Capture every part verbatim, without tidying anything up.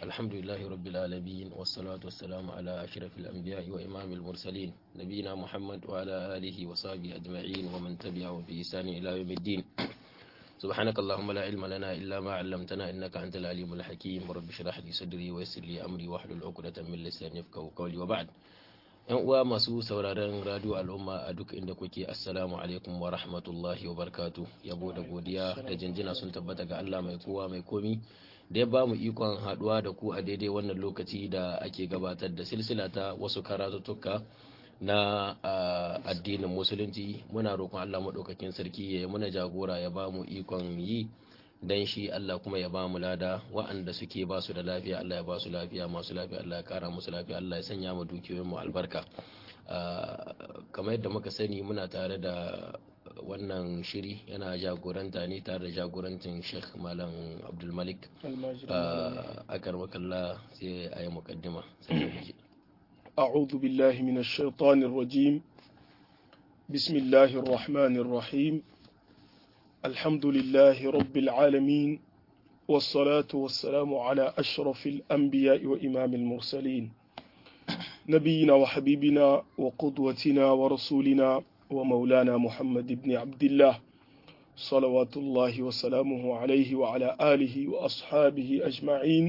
الحمد لله رب العالمين والصلاة والسلام على أشرف الأنبياء وإمام المرسلين نبينا محمد وعلى آله وصحبه أجمعين ومن تبعهم بإحسان إلى يوم الدين. سبحانك اللهم لا علم لنا إلا ما علمتنا إنك أنت العليم الحكيم. رب اشرح لي صدري ويسر لي أمري واحلل عقدة من لساني يفقهوا قولي وبعد. ‘Yan uwa masu sauraron radio al'umma a duk inda kuke, assalamu alaikum wa rahmatullahi wa barkatu. Yabo da godiya da jinjina sun tabbata ga Allah mai kowa mai komi da ya ba mu ikon haduwa da ku a daidai wannan lokaci da ake gabatar da silsila ta wasu karatuttuka na addinin musulunci. Muna roƙon Allah maɗaukakin sarki ya muna jagora ya ba mu ikon yi dan shi, Allah kuma ya ba mu lada. Wa'anda suke ba su da lafiya Allah ya ba su lafiya, masu lafiya Allah ya kara musu lafiya, Allah ya sanya mu dukiyoyin mu albarka. Kamar yadda muka sani muna tare da wannan shiri yana jagoranta ne tare da jagorancin Sheikh Malam Abdul Malik. Akar makalla sai ayi mukaddima. أعوذ بالله من الشيطان الرجيم. بسم الله الرحمن الرحيم. الحمد لله رب العالمين، والصلاة والسلام على أشرف الأنبياء وإمام المرسلين، نبينا وحبيبنا وقدوتنا ورسولنا ومولانا محمد بن عبد الله صلوات الله وسلامه عليه وعلى آله وأصحابه أجمعين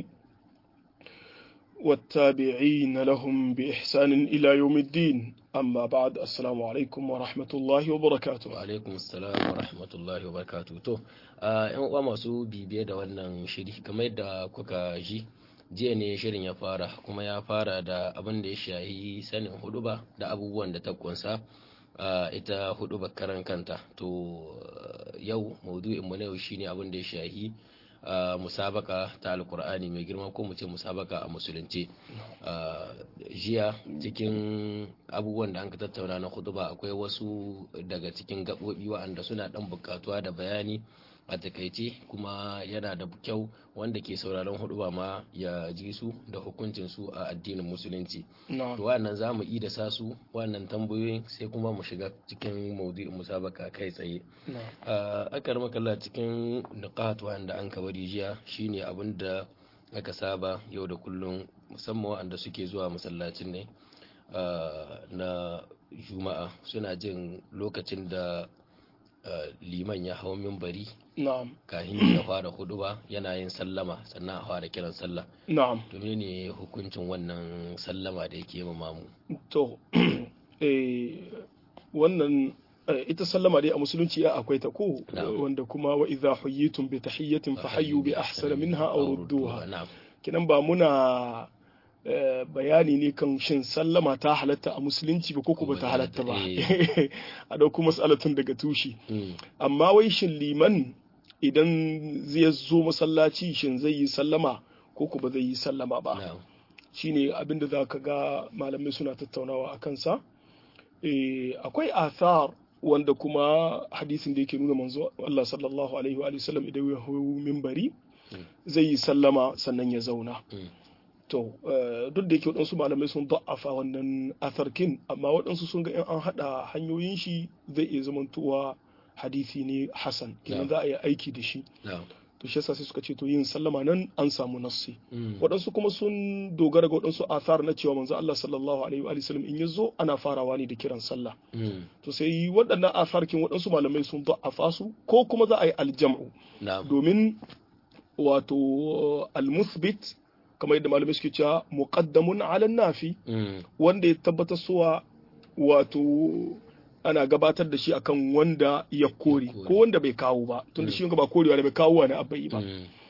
والتابعين لهم بإحسان إلى يوم الدين. amma ba'ad, assalamu alaikum wa rahmatullahi wa barakatuh. Wa alaikum assalam wa rahmatullahi wa barakatuh. To yan uwa masu bibiye da wannan shiri, kamar yadda kuka ji jiya ne shirin ya fara, kuma ya fara da abin da ya shahi sanin huduba da abubuwan da ta kunsa ita huduba karan kanta. To yau maudu'in mu na yau shine abin da ya shahi Uh, musabaka ta alkur'ani mai girma, ko mu ce musabaka a musulunci. uh, jiya cikin abubuwan da an ka tattauna na hutuba akwai wasu daga cikin gaɓoɓi wa'anda suna ɗan buƙatuwa da bayani a takaice, kuma yana da kyau wanda ke sauraron hutuba ma ya ji su da hukuncin su a addinin musulunci. No. To wannan za mu yi da sa su wannan tambayoyin sai kuma mu shiga cikin maudu'in musabaka kai tsaye. No. Uh, akar makalla cikin niqat wanda an ka bari jiya shine abin da aka saba yau da kullum, musamman wanda suke zuwa masallacin ne uh, na juma'a, suna jin lokacin da uh, liman ya hau minbari. Na'am. Kahin ya fara huduba yana yin sallama sannan a fara kiran sallah. Na'am. To ne hukuncin wannan sallama da yake ma mamu? To eh wannan ita sallama dai a musulunci ya akwai ta ko, wanda kuma wa idza huyitum bi tahiyyatin fahayyu bi ahsana minha aw rudduha. Kinan ba muna bayani ne kan shin sallama ta halatta a musulunci ba ko ba ta halatta ba, a dauko mas'alatun daga tushi. Amma wai shin liman idan zai zo masallaci shin zai yi sallama ko ba zai yi sallama ba, shine abinda za ka ga malamai suna tattaunawa a kansa. Akwai athar wanda kuma hadisin da yake nuna manzo Allah sallallahu alaihi wa sallam idan ya hau minbari zai yi sallama sannan ya zauna. To duk da yake waɗansu malamai sun da'afa wannan atharkin, amma waɗansu sun ga in an haɗa hanyoyin shi zai iya zamantowa hadisi ne hasan, kenan za a yi aiki da shi. To shi yasa sai suka ce to yin sallama nan an samu nassi. Waɗansu kuma sun dogara ga waɗansu athar na cewa manzo Allah sallallahu alaihi wa sallam in ya zo ana farawa ne da kiran sallah. To sai waɗannan atharkin waɗansu malamai sun da'afa su, ko kuma za a yi aljam'u, domin wato al-muthbit kamar yadda malamai suke cewa muqaddamun ala nafi, wanda ya tabbatar suwa wato ana gabatar da shi akan wanda ya kore ko wanda bai kawo ba, tunda shi ba korewa da bai kawo wani abai ba.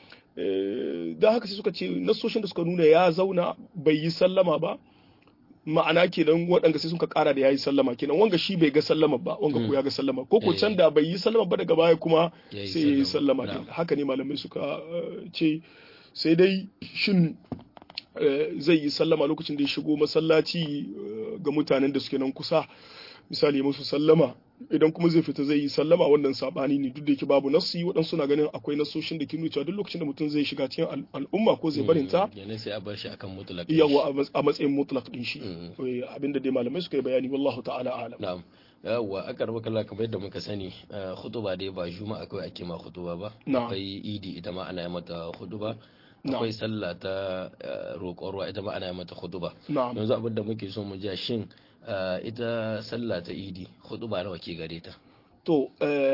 Don haka sai suka ce nasoshin da suka nuna ya zauna bai yi sallama ba, ma'ana kenan waɗanda sai suka ƙara da ya yi sallama, kenan wanga shi bai ga sallama ba, wanga ko ya ga sallama, ko ko can da bai yi sallama ba daga baya kuma sai ya yi sallama. Haka ne malamai suka ce, sai dai shin zai yi sallama lokacin da ya shigo masallaci ga mutanen da suke nan kusa, misali musu sallama, idan kuma zai fita zai yi sallama, wannan sabani ne, duk da yake babu nassi. Waɗansu na ganin akwai nassoshin da ke nuna cewa duk lokacin da mutum zai shiga cikin al'umma ko zai barin ta, sai a bar shi akan mutlaq, yawa a matsayin mutlaq din shi, abinda dai malamai suka yi bayani, wallahu ta'ala alam. Na'am. Yawwa aka rabu kalla kamar yadda muka sani, khutuba dai ba juma'a kawai ake ma khutuba ba, akwai idi ita ma ana yi mata khutuba. akwai sallah ta roƙon ruwa ita ma ana mata khutba na'am yanzu abin da muke so mu ji shin ita sallah ta idi khutba nawa ke gare ta to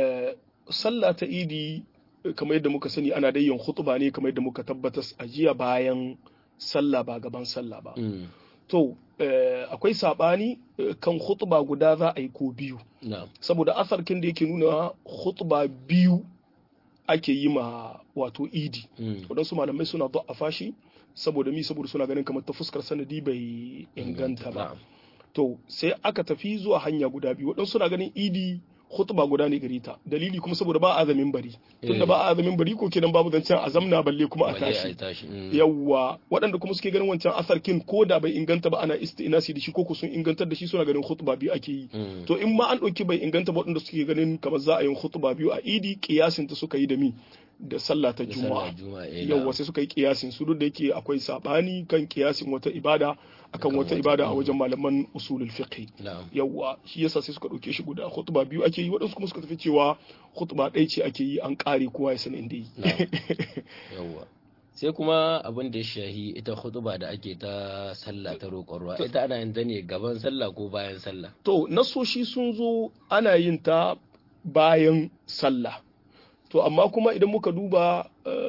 sallah ta idi kamar yadda muka sani ana dai yin khutba ne kamar yadda muka tabbatar a jiya bayan sallah ba gaban sallah ba to akwai sabani kan khutba guda za a yi ko biyu saboda asarkin da yake nuna khutba biyu ake yi ma wato idi waɗansu malamai suna da'afa shi saboda mi saboda suna ganin kamar ta fuskar sanadi bai inganta ba to sai aka tafi zuwa hanya guda biyu waɗansu suna ganin idi khutba guda ne gare ta dalili kuma saboda ba azamin bari tunda ba azamin bari ko kenan babu zancen azamna balle kuma a tashi yawwa waɗanda kuma suke ganin wancan asarkin ko da bai inganta ba ana istinasi da shi ko sun ingantar da shi suna ganin khutba biyu ake yi to in ma an ɗauki bai inganta ba waɗanda suke ganin kamar za a yi khutba biyu a idi kiyasin ta suka yi da mi da sallah ta juma'a yawwa sai suka yi kiyasin su duk da yake akwai sabani kan kiyasin wata ibada akan wata ibada a wajen malaman usulul fiqh yawwa shi yasa sai suka dauke shi guda khutba biyu ake yi wadansu kuma suka tafi cewa khutba ɗaya ce ake yi an kare kowa ya san inda yi yawwa sai kuma abin da ya shahi ita khutba da ake ta sallah ta roƙon ruwa ita ana yin ta ne gaban sallah ko bayan sallah to nasoshi sun zo ana yin ta bayan sallah to amma kuma idan muka duba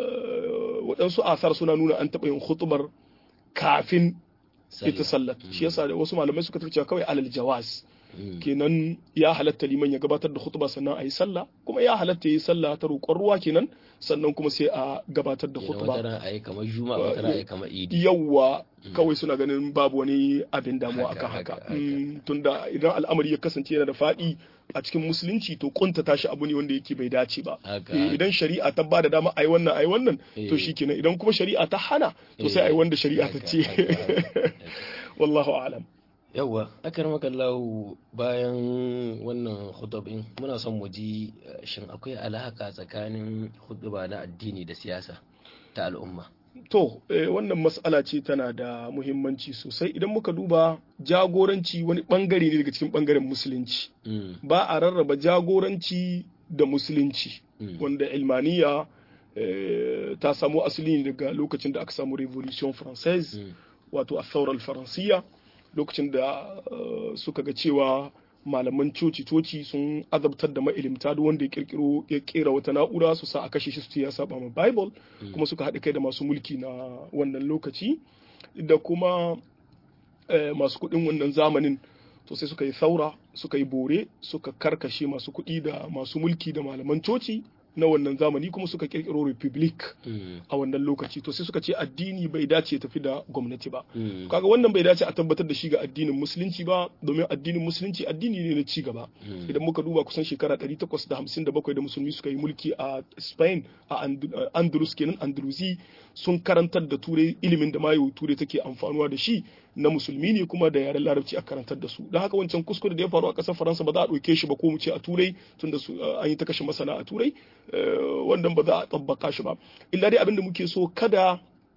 waɗansu asar suna nuna an taɓa yin khutbar kafin ita sallar shi yasa da wasu malamai suka tafi cewa kawai alal jawaz kenan ya halatta liman ya gabatar da khutba sannan a yi sallah kuma ya halatta yi sallah ta roƙon ruwa kenan sannan kuma sai a gabatar da khutba wata ayi kamar juma'a wata ayi kamar idi yawwa kawai suna ganin babu wani abin damuwa akan haka tunda idan al'amari ya kasance yana da faɗi a cikin musulunci to kunta tashi abu ne wanda yake bai dace ba idan shari'a ta bada dama ayi wannan ayi wannan to shikenan idan kuma shari'a ta hana to sai ayi wanda shari'a ta ce wallahu a'lam yawwa akramaka Allah bayan wannan khutubin muna son mu ji shin akwai alaka tsakanin khutba na addini da siyasa ta al'umma to wannan mas'ala ce tana da muhimmanci sosai idan muka duba jagoranci wani bangare ne daga cikin bangaren musulunci ba a rarraba jagoranci da musulunci wanda ilmaniya ta samu asali ne daga lokacin da aka samu revolution française wato a thaurar faransiya lokacin da suka ga cewa malaman coci-coci sun azabtar da ma'ilimta duk wanda ya kirkiro ya kera wata na'ura su sa a kashe shi su ya saba ma bible kuma suka haɗa kai da masu mulki na wannan lokaci da kuma masu kuɗin wannan zamanin to sai suka yi saura suka yi bore suka karkashe masu kuɗi da masu mulki da malaman coci na wannan zamani kuma suka kirkiro republic a wannan lokaci to sai suka ce addini bai dace tafi da gwamnati ba kaga wannan bai dace a tabbatar da shi ga addinin musulunci ba domin addinin musulunci addini ne na ci gaba idan muka duba kusan shekara ɗari takwas da hamsin da bakwai da musulmi suka yi mulki a Spain a Andalus kenan Andalusi sun karantar da turai ilimin da mayo turai take amfanuwa da shi na musulmi ne kuma da yaren larabci a karantar da su don haka wancan kuskure da ya faru a ƙasar faransa ba za a ɗauke shi ba ko mu ce a turai tunda an yi ta kashe masana a turai wannan ba za a tabbaka shi ba illa dai abin da muke so kada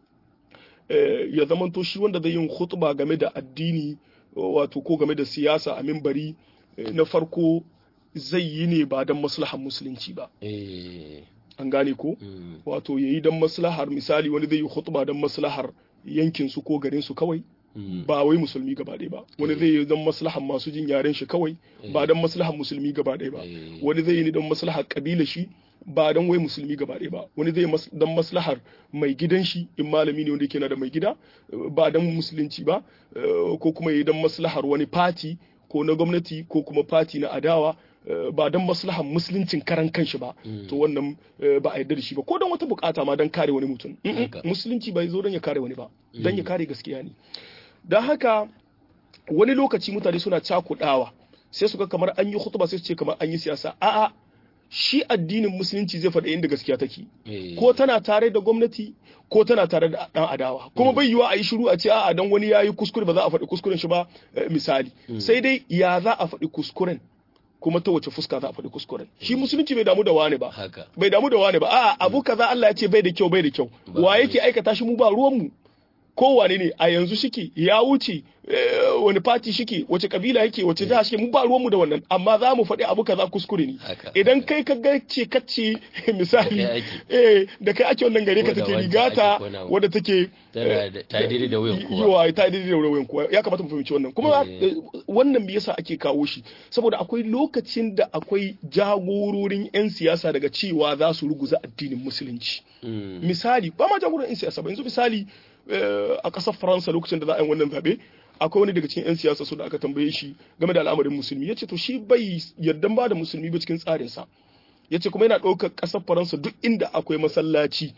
ya zamanto shi wanda zai yin khutba game da addini wato ko game da siyasa a minbari na farko zai yi ne ba don maslahar musulunci ba an gane ko wato yayi don maslahar misali wani zai yi khutba don maslahar yankin su ko garin su kawai ba wai musulmi gaba ɗaya ba wani zai yi don maslahar masu jin yaren shi kawai ba don maslahar musulmi gaba ɗaya ba wani zai yi don maslahar kabila shi ba don wai musulmi gaba ɗaya ba wani zai don maslahar mai gidan shi in malami ne wanda yake na da mai gida ba don musulunci ba ko kuma yi don maslahar wani fati ko na gwamnati ko kuma fati na adawa ba don maslahar musuluncin karan kanshi ba to wannan ba a yarda da shi ba ko don wata bukata ma don kare wani mutum musulunci bai zo don ya kare wani ba don ya kare gaskiya ne don haka wani lokaci mutane suna cakudawa sai su ga kamar an yi khutba sai su ce kamar an yi siyasa a'a shi addinin musulunci zai faɗa inda gaskiya take ko tana tare da gwamnati ko tana tare da dan adawa kuma bai yiwa a yi shiru a ce a'a dan wani yayi kuskure ba za a faɗi kuskuren shi ba misali sai dai ya za a faɗi kuskuren kuma ta wace fuska za a faɗi kuskuren shi musulunci bai damu da wani ba bai damu da wani ba a'a abu kaza Allah ya ce bai da kyau bai da kyau wa yake aikata shi mu ba ruwan mu kowane ne a yanzu shike ya wuce wani party shike wace kabila yake wace jiha shike mu ba ruwan mu da wannan amma za mu faɗi abu kaza kuskure ne idan kai ka ga ce kace misali eh da kai ake wannan gare ka take rigata wanda take ta daidai da wayan kowa yawa ta daidai da wayan kowa ya kamata mu fahimci wannan kuma wannan me yasa ake kawo shi saboda akwai lokacin da akwai jagororin yan siyasa daga cewa za su ruguza addinin musulunci misali ba ma jagororin yan siyasa ba yanzu misali a ƙasar Faransa lokacin da za a yi wannan zaɓe akwai wani daga cikin 'yan siyasa su da aka tambaye shi game da al'amarin musulmi ya ce to shi bai yarda ba da musulmi ba cikin tsarinsa ya ce kuma yana ɗaukar ƙasar Faransa duk inda akwai masallaci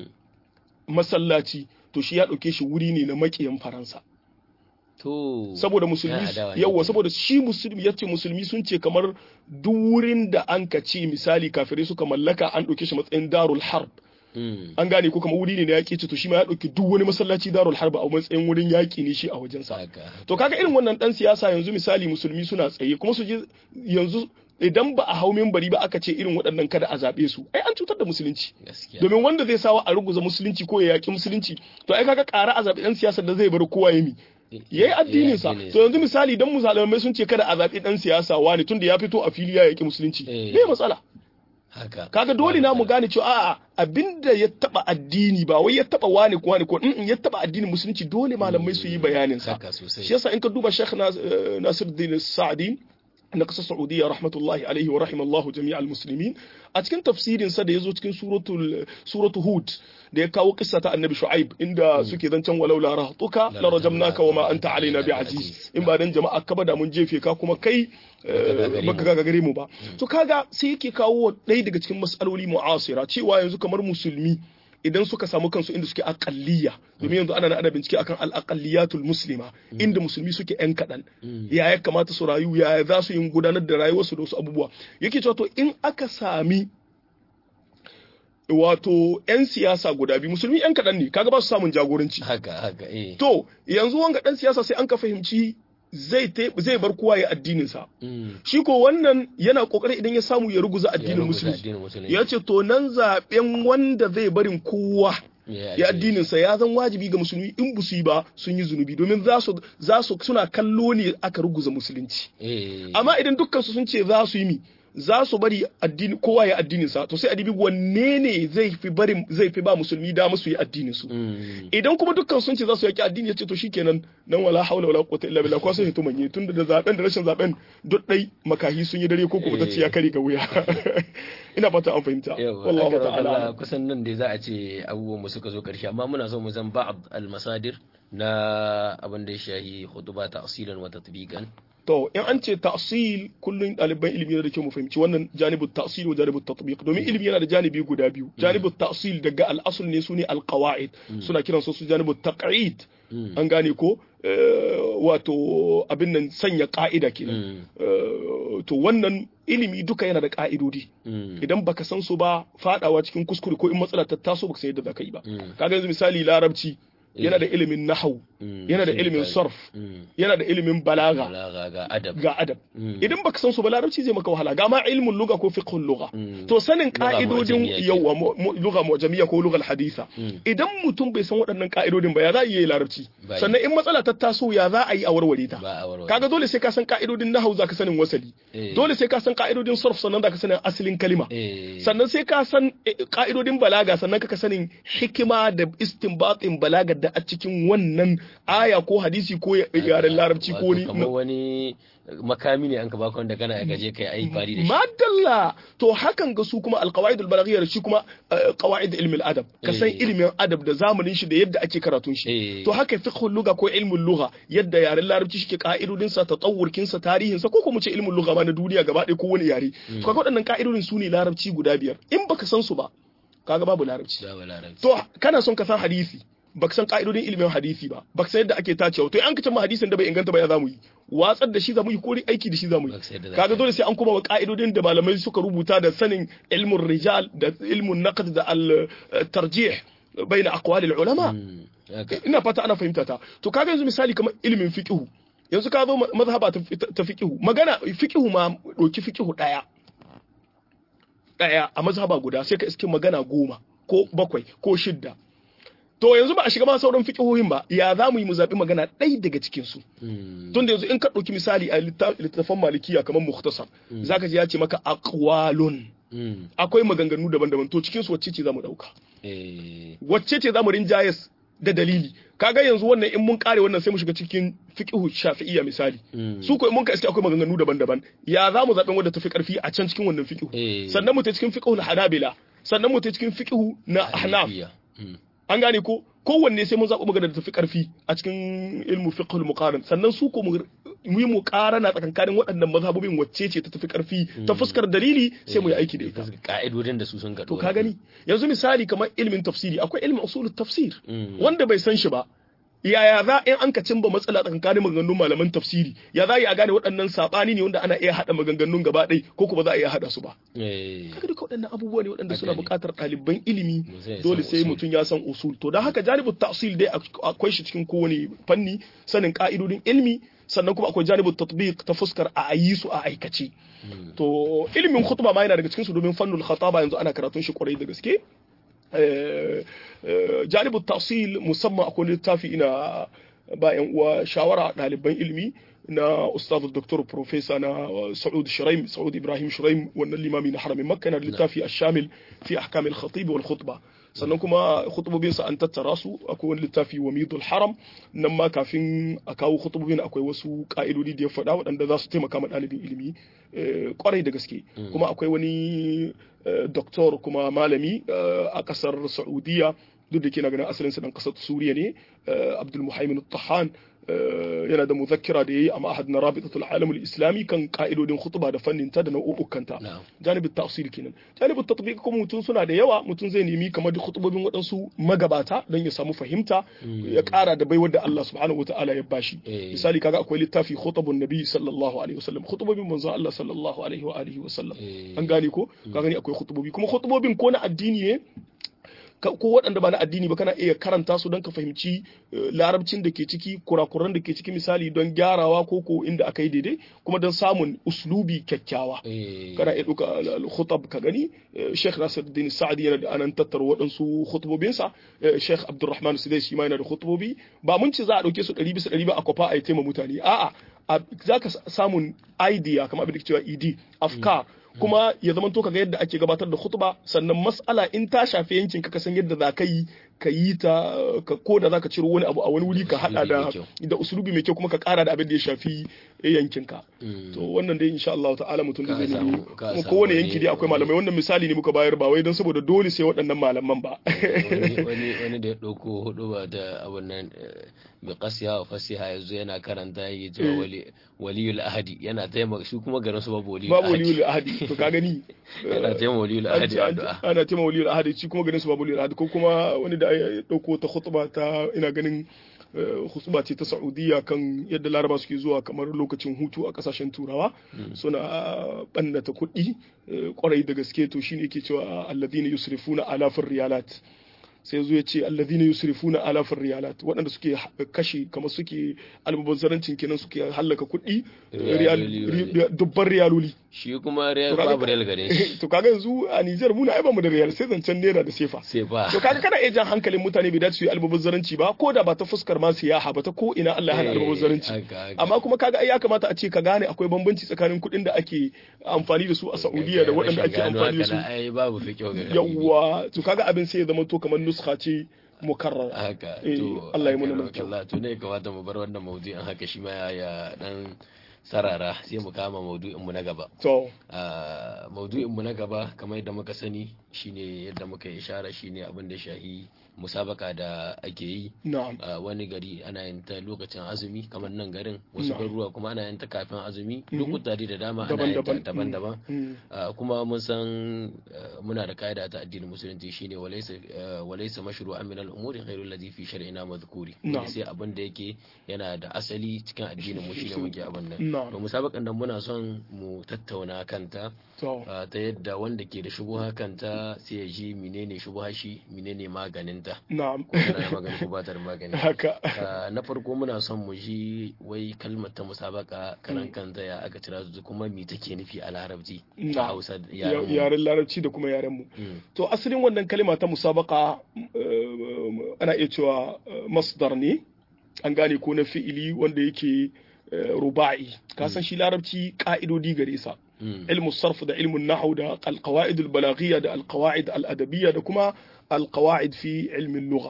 masallaci to shi ya ɗauke shi wuri ne na maƙiyan Faransa saboda musulmi yawa saboda shi musulmi yace musulmi sun ce kamar duk wurin da an ka ce misali kafirai suka mallaka an ɗauke shi matsayin darul harb an gane ko kamar wuri ne na yaƙi ce to shi ma ya ɗauki duk wani masallaci darul harba a matsayin wurin yaƙi ne shi a wajensa to kaga irin wannan dan siyasa yanzu misali musulmi suna tsaye kuma su je yanzu idan ba a hau minbari ba aka ce irin waɗannan kada a zaɓe su ai an cutar da musulunci domin wanda zai sawa a ruguza musulunci ko ya yaƙi musulunci to ai kaga ƙara a zaɓi ɗan siyasar da zai bar kowa ya mi yayi addinin sa to yanzu misali dan musulmai sun ce kada a zaɓi ɗan siyasa wani tunda ya fito a fili ya yaƙi musulunci me matsala kaga dole na mu gane cewa a'a abinda ya taba addini ba wai ya taba wani ko wani ko in ya taba addinin musulunci dole malamai su yi bayanin sa shi yasa in ka duba Sheikh Nasiruddin Sa'di na kasar Saudiya rahmatullahi alaihi wa rahimallahu jami'al muslimin a cikin tafsirin sa da yazo cikin suratul suratul Hud da ya kawo kissa ta Annabi Shu'aib inda suke zancen walau la rahtuka la rajamnaka wa ma anta alaina bi aziz in ba dan jama'a ka ba da mun jefe ka kuma kai baka ga gare mu ba to kaga sai yake kawo ɗaya daga cikin mas'aloli mu'asira cewa yanzu kamar musulmi idan suka samu kansu inda suke aqalliya domin yanzu ana ana bincike akan al-aqalliyatul muslima inda musulmi suke yan kadan ya ya kamata su rayu ya za su yi gudanar da rayuwarsu da wasu abubuwa yake cewa to in aka sami wato yan siyasa guda biyu musulmi yan kadan ne kaga ba su samun jagoranci haka haka eh to yanzu wanga dan siyasa sai an ka fahimci zai zai bar kowa ya addinin sa shi ko wannan yana kokari idan ya samu ya ruguza addinin musulunci ya ce to nan zaben wanda zai barin kowa ya addinin sa ya zan wajibi ga musulmi in bu su yi ba sun yi zunubi domin za su za su suna kallo ne aka ruguza musulunci amma idan dukkan su sun ce za su yi mi za su bari addini kowa ya addinin sa to sai adibi wanne ne zai fi bari zai fi ba musulmi da musu yi addinin su idan kuma dukkan sun ce za su yaki addini yace to shikenan nan wala haula wala quwwata illa billah ko sai to manye tunda da zaben da rashin zaben duk dai makahi sun yi dare ko ko ta ce ya kare ga wuya ina fata an fahimta wallahi ta'ala kusan nan dai za a ce abubuwan mu suka zo karshe amma muna so mu zan ba'd al masadir na abin da ya shahi khutba ta'silan wa tatbiqan to in an ce ta'sil kullun ɗaliban ilimi yana da kyau mu fahimci wannan janibut ta'sil wa janibut tatbiq domin ilimi yana da janibi guda biyu janibut ta'sil daga al-asl ne sune al-qawaid suna kiran su janibut taq'id an gane ko wato abin nan sanya ka'ida kenan to wannan ilimi duka yana da ka'idodi idan baka san su ba fadawa cikin kuskure ko in matsala ta taso baka san yadda zaka yi ba kaga yanzu misali larabci yana da ilimin nahau yana da ilimin sarf yana da ilimin balaga ga adab idan baka san su ba larabci zai maka wahala ga ma ilmin lugha ko fiqhul lugha to sanin ka'idodin yawa lugha mu'jamiyya ko lughal haditha idan mutum bai san waɗannan ka'idodin ba ya za a yi larabci sannan in matsala ta taso ya za a yi a warware ta kaga dole sai ka san ka'idodin nahau zaka sanin wasali dole sai ka san ka'idodin sarf sannan zaka sanin asalin kalima sannan sai ka san ka'idodin balaga sannan ka sanin hikima da istinbatin balaga da a cikin wannan aya ko hadisi ko yaren larabci ko ni wani makami ne an ka baka wanda kana gaje kai ai fari da shi madalla to hakan ga su kuma alqawaid albalaghiyya shi kuma qawaid ilmi adab ka san ilmin adab da zamanin shi da yadda ake karatun shi to haka fiqhul lugha ko ilmul lugha yadda yaren larabci shike ka'idodin sa tatawurkin sa tarihin sa ko kuma ce ilmul lugha ma na duniya gaba ɗaya ko wani yare to kaga waɗannan ka'idodin su ne larabci guda biyar in baka san su ba kaga babu larabci to kana son ka san hadisi baka san ka'idodin ilimin hadisi ba baka san yadda ake tacewa to in an kace ma hadisin da bai inganta ba ya zamu yi watsar da shi zamu yi ko aiki da shi zamu yi kaga dole sai an koma wa ka'idodin da malamai suka rubuta da sanin ilmun rijal da ilmun naqd da al tarjih baina aqwal al ulama ina fata ana fahimta ta to kaga yanzu misali kamar ilimin fiqh yanzu ka zo mazhaba ta fiqh magana fiqh ma doki fiqh daya daya a mazhaba guda sai ka iske magana goma ko bakwai ko shidda to yanzu ba a shiga ma sauran fiqhohin ba ya za mu yi mu zabi magana ɗaya daga cikin su tun da yanzu in ka ɗauki misali a littafin malikiya kamar mukhtasar zaka ji ya ce maka aqwalun akwai maganganu daban-daban to cikin su wacce ce zamu dauka wacce ce zamu rinjayes da dalili kaga yanzu wannan in mun kare wannan sai mu shiga cikin fiqhu shafi'iyya misali su ko in mun ka iske akwai maganganu daban-daban ya zamu zaben wanda tafi karfi a can cikin wannan fiqhu sannan mu ta cikin fiqhu hanabila sannan mu ta cikin fiqhu na ahnaf an gane ko kowanne sai mun zaɓi magana da tafi ƙarfi a cikin ilmu fiqhul muqaran sannan su ko mu yi muqarana tsakankanin waɗannan mazhabobin wacce ce ta tafi ƙarfi ta fuskar dalili sai mu yi aiki da ita ka'idodin da su sun to ka gani yanzu misali kamar ilmin tafsiri akwai ilmin usulut tafsir wanda bai san shi ba yaya za in an ka cimba matsala tsakankanin maganganun malaman tafsiri ya za a gane waɗannan saɓani ne wanda ana iya haɗa maganganun gaba ɗai ko kuma za a iya haɗa su ba kaga duka waɗannan abubuwa ne waɗanda suna buƙatar ɗaliban ilimi dole sai mutum ya san usul to don haka janibu ta'sil dai akwai shi cikin kowane fanni sanin ka'idodin ilmi sannan kuma akwai janibu tatbiq ta fuskar a yi su a aikace to ilimin khutba ma yana daga cikin su domin fannul khataba yanzu ana karatun shi kwarai da gaske janibu tafsil musamman akwai littafi ina bayan uwa shawara ɗaliban ilimi na ustaz doktor professor na Saud Shuraim Saud Ibrahim Shuraim wannan limami na haramin Makka na littafi ash-shamil fi ahkam al-khatib wal khutba sannan kuma khutubobin sa an tattara su akwai wani littafi Wamidul Haram nan ma kafin a kawo khutubobin akwai wasu ka'idodi da ya faɗa waɗanda za su taimaka ma ɗalibin ilimi kwarai da gaske kuma akwai wani doktor kuma malami a kasar Saudiya duk da ke na ganin asalin sa dan kasar Suriya ne Abdul Muhaimin Tahan yana da muzakkira da yayi a ma'ahad na Rabitatul Alam al-Islami kan ka'idodin khutba da fannin ta da nau'ukan ta janibin tafsir kenan janibin tatbiq kuma mutun suna da yawa mutun zai nemi kamar da khutubobin waɗansu magabata don ya samu fahimta ya ƙara da baiwar da Allah subhanahu wataala ya bashi misali kaga akwai littafi khutubun nabi sallallahu alaihi wasallam khutubobin manzo Allah sallallahu alaihi wa alihi wasallam an gane ko ka gani akwai khutubobi kuma khutubobin ko na addini ne ko waɗanda ba na addini ba kana iya karanta su don ka fahimci larabcin da ke ciki kurakuran da ke ciki misali don gyarawa ko ko inda aka yi daidai kuma don samun uslubi kyakkyawa kana iya ɗauka al-khutab ka gani Sheikh Nasiruddin Sa'di yana da anan tattara waɗansu khutubobinsa Sheikh Abdulrahman Sudais shi ma yana da khutubobi ba mun ce za a ɗauke su ɗari bisa ɗari ba a kwafa a yi taima mutane a'a za ka samun idea kamar abin da ke cewa id afkar kuma ya zama to kaga yadda ake gabatar da khutba sannan mas'ala in ta shafi yankin ka san yadda za ka yi ka yi ta ko da za ka ciro wani abu a wani wuri ka hada da da usulubi mai kyau kuma ka kara da abin da ya shafi yankin ka to wannan dai insha Allah ta'ala mutum da zai nemi kuma kowane yanki dai akwai malamai wannan misali ne muka bayar ba wai don saboda dole sai waɗannan malaman ba wani wani da ya dauko hudu ba da abun nan bi qasiha wa fasiha yanzu yana karanta yake cewa wali waliyul ahadi yana taimaka shi kuma garin su babu waliyul babu waliyul ahadi to ka gani ana taimaka waliyul ahadi addu'a ana taimaka waliyul ahadi shi kuma garin su babu waliyul ahadi ko kuma wani da ya dauko ta khutba ta ina ganin khutba ce ta Saudiya kan yadda Laraba suke zuwa kamar lokacin hutu a kasashen Turawa suna bannata kuɗi kwarai da gaske to shine yake cewa alladhina yusrifuna alafir riyalat sai zo ya ce alladhina yusrifuna alafir riyalat waɗanda suke kashe kamar suke almubazzarancin kenan suke hallaka kuɗi dubban riyaloli shi kuma riyal babu riyal gare shi to kaga yanzu a Niger muna ai ba mu da riyal sai zancen naira da sefa sefa to kaga kana iya jan hankalin mutane bai dace su yi almubazzaranci ba ko da ba ta fuskar ma siyaha ba ta ko ina Allah ya hana almubazzaranci amma kuma kaga ai ya kamata a ce ka gane akwai bambanci tsakanin kuɗin da ake amfani da su a Saudiya da waɗanda ake amfani da su ai babu fikiyo ga yawa to kaga abin sai ya zama to kamar nuskha ce mukarrar haka to Allah ya muna mulki Allah to ne kamata mu bar wannan maudu'in haka shi ma ya dan sarara sai mu kama maudu'in mu na gaba to maudu'in mu na gaba kamar yadda muka sani shine yadda muka ishara shine abin da shahi musabaka da ake yi a wani gari ana yin ta lokacin azumi kamar nan garin wasu garuruwa kuma ana yin ta kafin azumi lokuta da dama ana yin ta daban-daban kuma mun san muna da kaida ta addinin musulunci shine walaysa walaysa mashru'an min al-umuri ghayru alladhi fi shar'ina madhkuri sai abin da yake yana da asali cikin addinin mu shine muke abin nan to musabakan nan muna son mu tattauna kanta ta yadda wanda ke da shubuha kanta sai ya ji menene shubuha shi menene maganin ta na'am kana magani ko ba ta da magani haka na farko muna son mu ji wai kalmar ta musabaka karan kanta ya aka tira su kuma me take nufi a larabci a Hausa yaren larabci da kuma yaren mu to asalin wannan kalma ta musabaka ana iya cewa masdar ne an gane ko na fi'ili wanda yake ruba'i ka san shi larabci ka'idodi gare sa ilmu sarf da ilmu nahwu da alqawaid albalaghiyya da alqawaid aladabiyya da kuma alqawaid fi ilmi lugha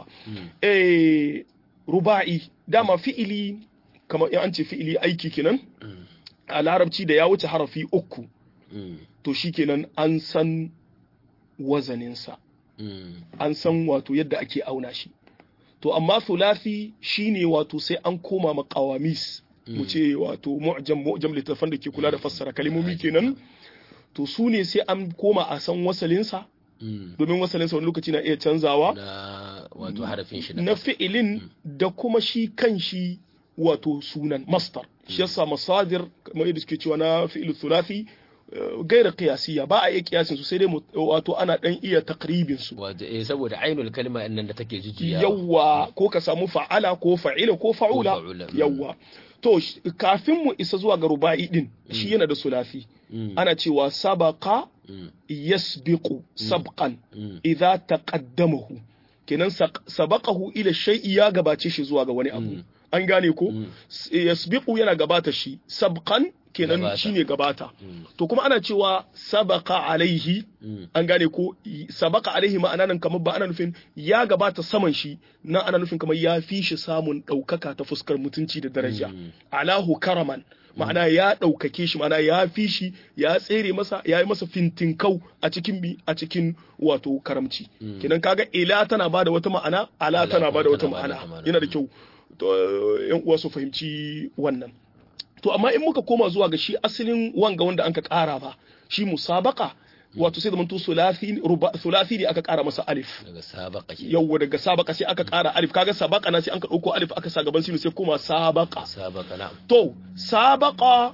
eh ruba'i dama fi'ili kamar in an ce fi'ili aiki kenan a larabci da ya wuce harafi uku to shikenan an san wazaninsa an san wato yadda ake auna shi to amma thulathi shine wato sai an koma ma qawamis mu ce wato mu'jam mu'jam littafan da ke kula da fassara kalmomi kenan to su ne sai an koma a san wasalinsa domin wasalinsa wani lokaci na iya canzawa na wato harafin shi na fi'ilin da kuma shi kan shi wato sunan masdar shi yasa masadir kamar yadda suke cewa na fi'il thulathi gaira qiyasiyya ba a iya kiyasin su sai dai wato ana dan iya takribin su wato eh saboda ainul kalma annan da take jijiya yawa ko ka samu fa'ala ko fa'ila ko fa'ula yawa to kafin mu isa zuwa ga ruba'i din shi yana da sulafi ana cewa sabaqa yasbiqu sabqan idza taqaddamahu kenan sabaqahu ila shay'i ya gabace shi zuwa ga wani abu an gane ko yasbiqu yana gabata shi sabqan kenan shine gabata to kuma ana cewa sabaqa alaihi an gane ko sabaqa alaihi ma'ana nan kamar ba ana nufin ya gabata saman shi nan ana nufin kamar ya fi shi samun daukaka ta fuskar mutunci da daraja alahu karaman ma'ana ya daukake shi ma'ana ya fi shi ya tsere masa ya yi masa fintinkau a cikin bi a cikin wato karamci kenan kaga ila tana bada wata ma'ana ala tana bada wata ma'ana yana da kyau to yan uwa su fahimci wannan to amma in muka koma zuwa ga shi asalin wanga wanda anka kara ba shi musabaka wato sai zamanto sulathi ruba sulathi ne aka kara masa alif daga sabaqa yawa daga sabaqa sai aka kara alif kaga sabaqa na sai anka dauko alif aka sa gaban sinu sai kuma sabaqa sabaqa na to sabaqa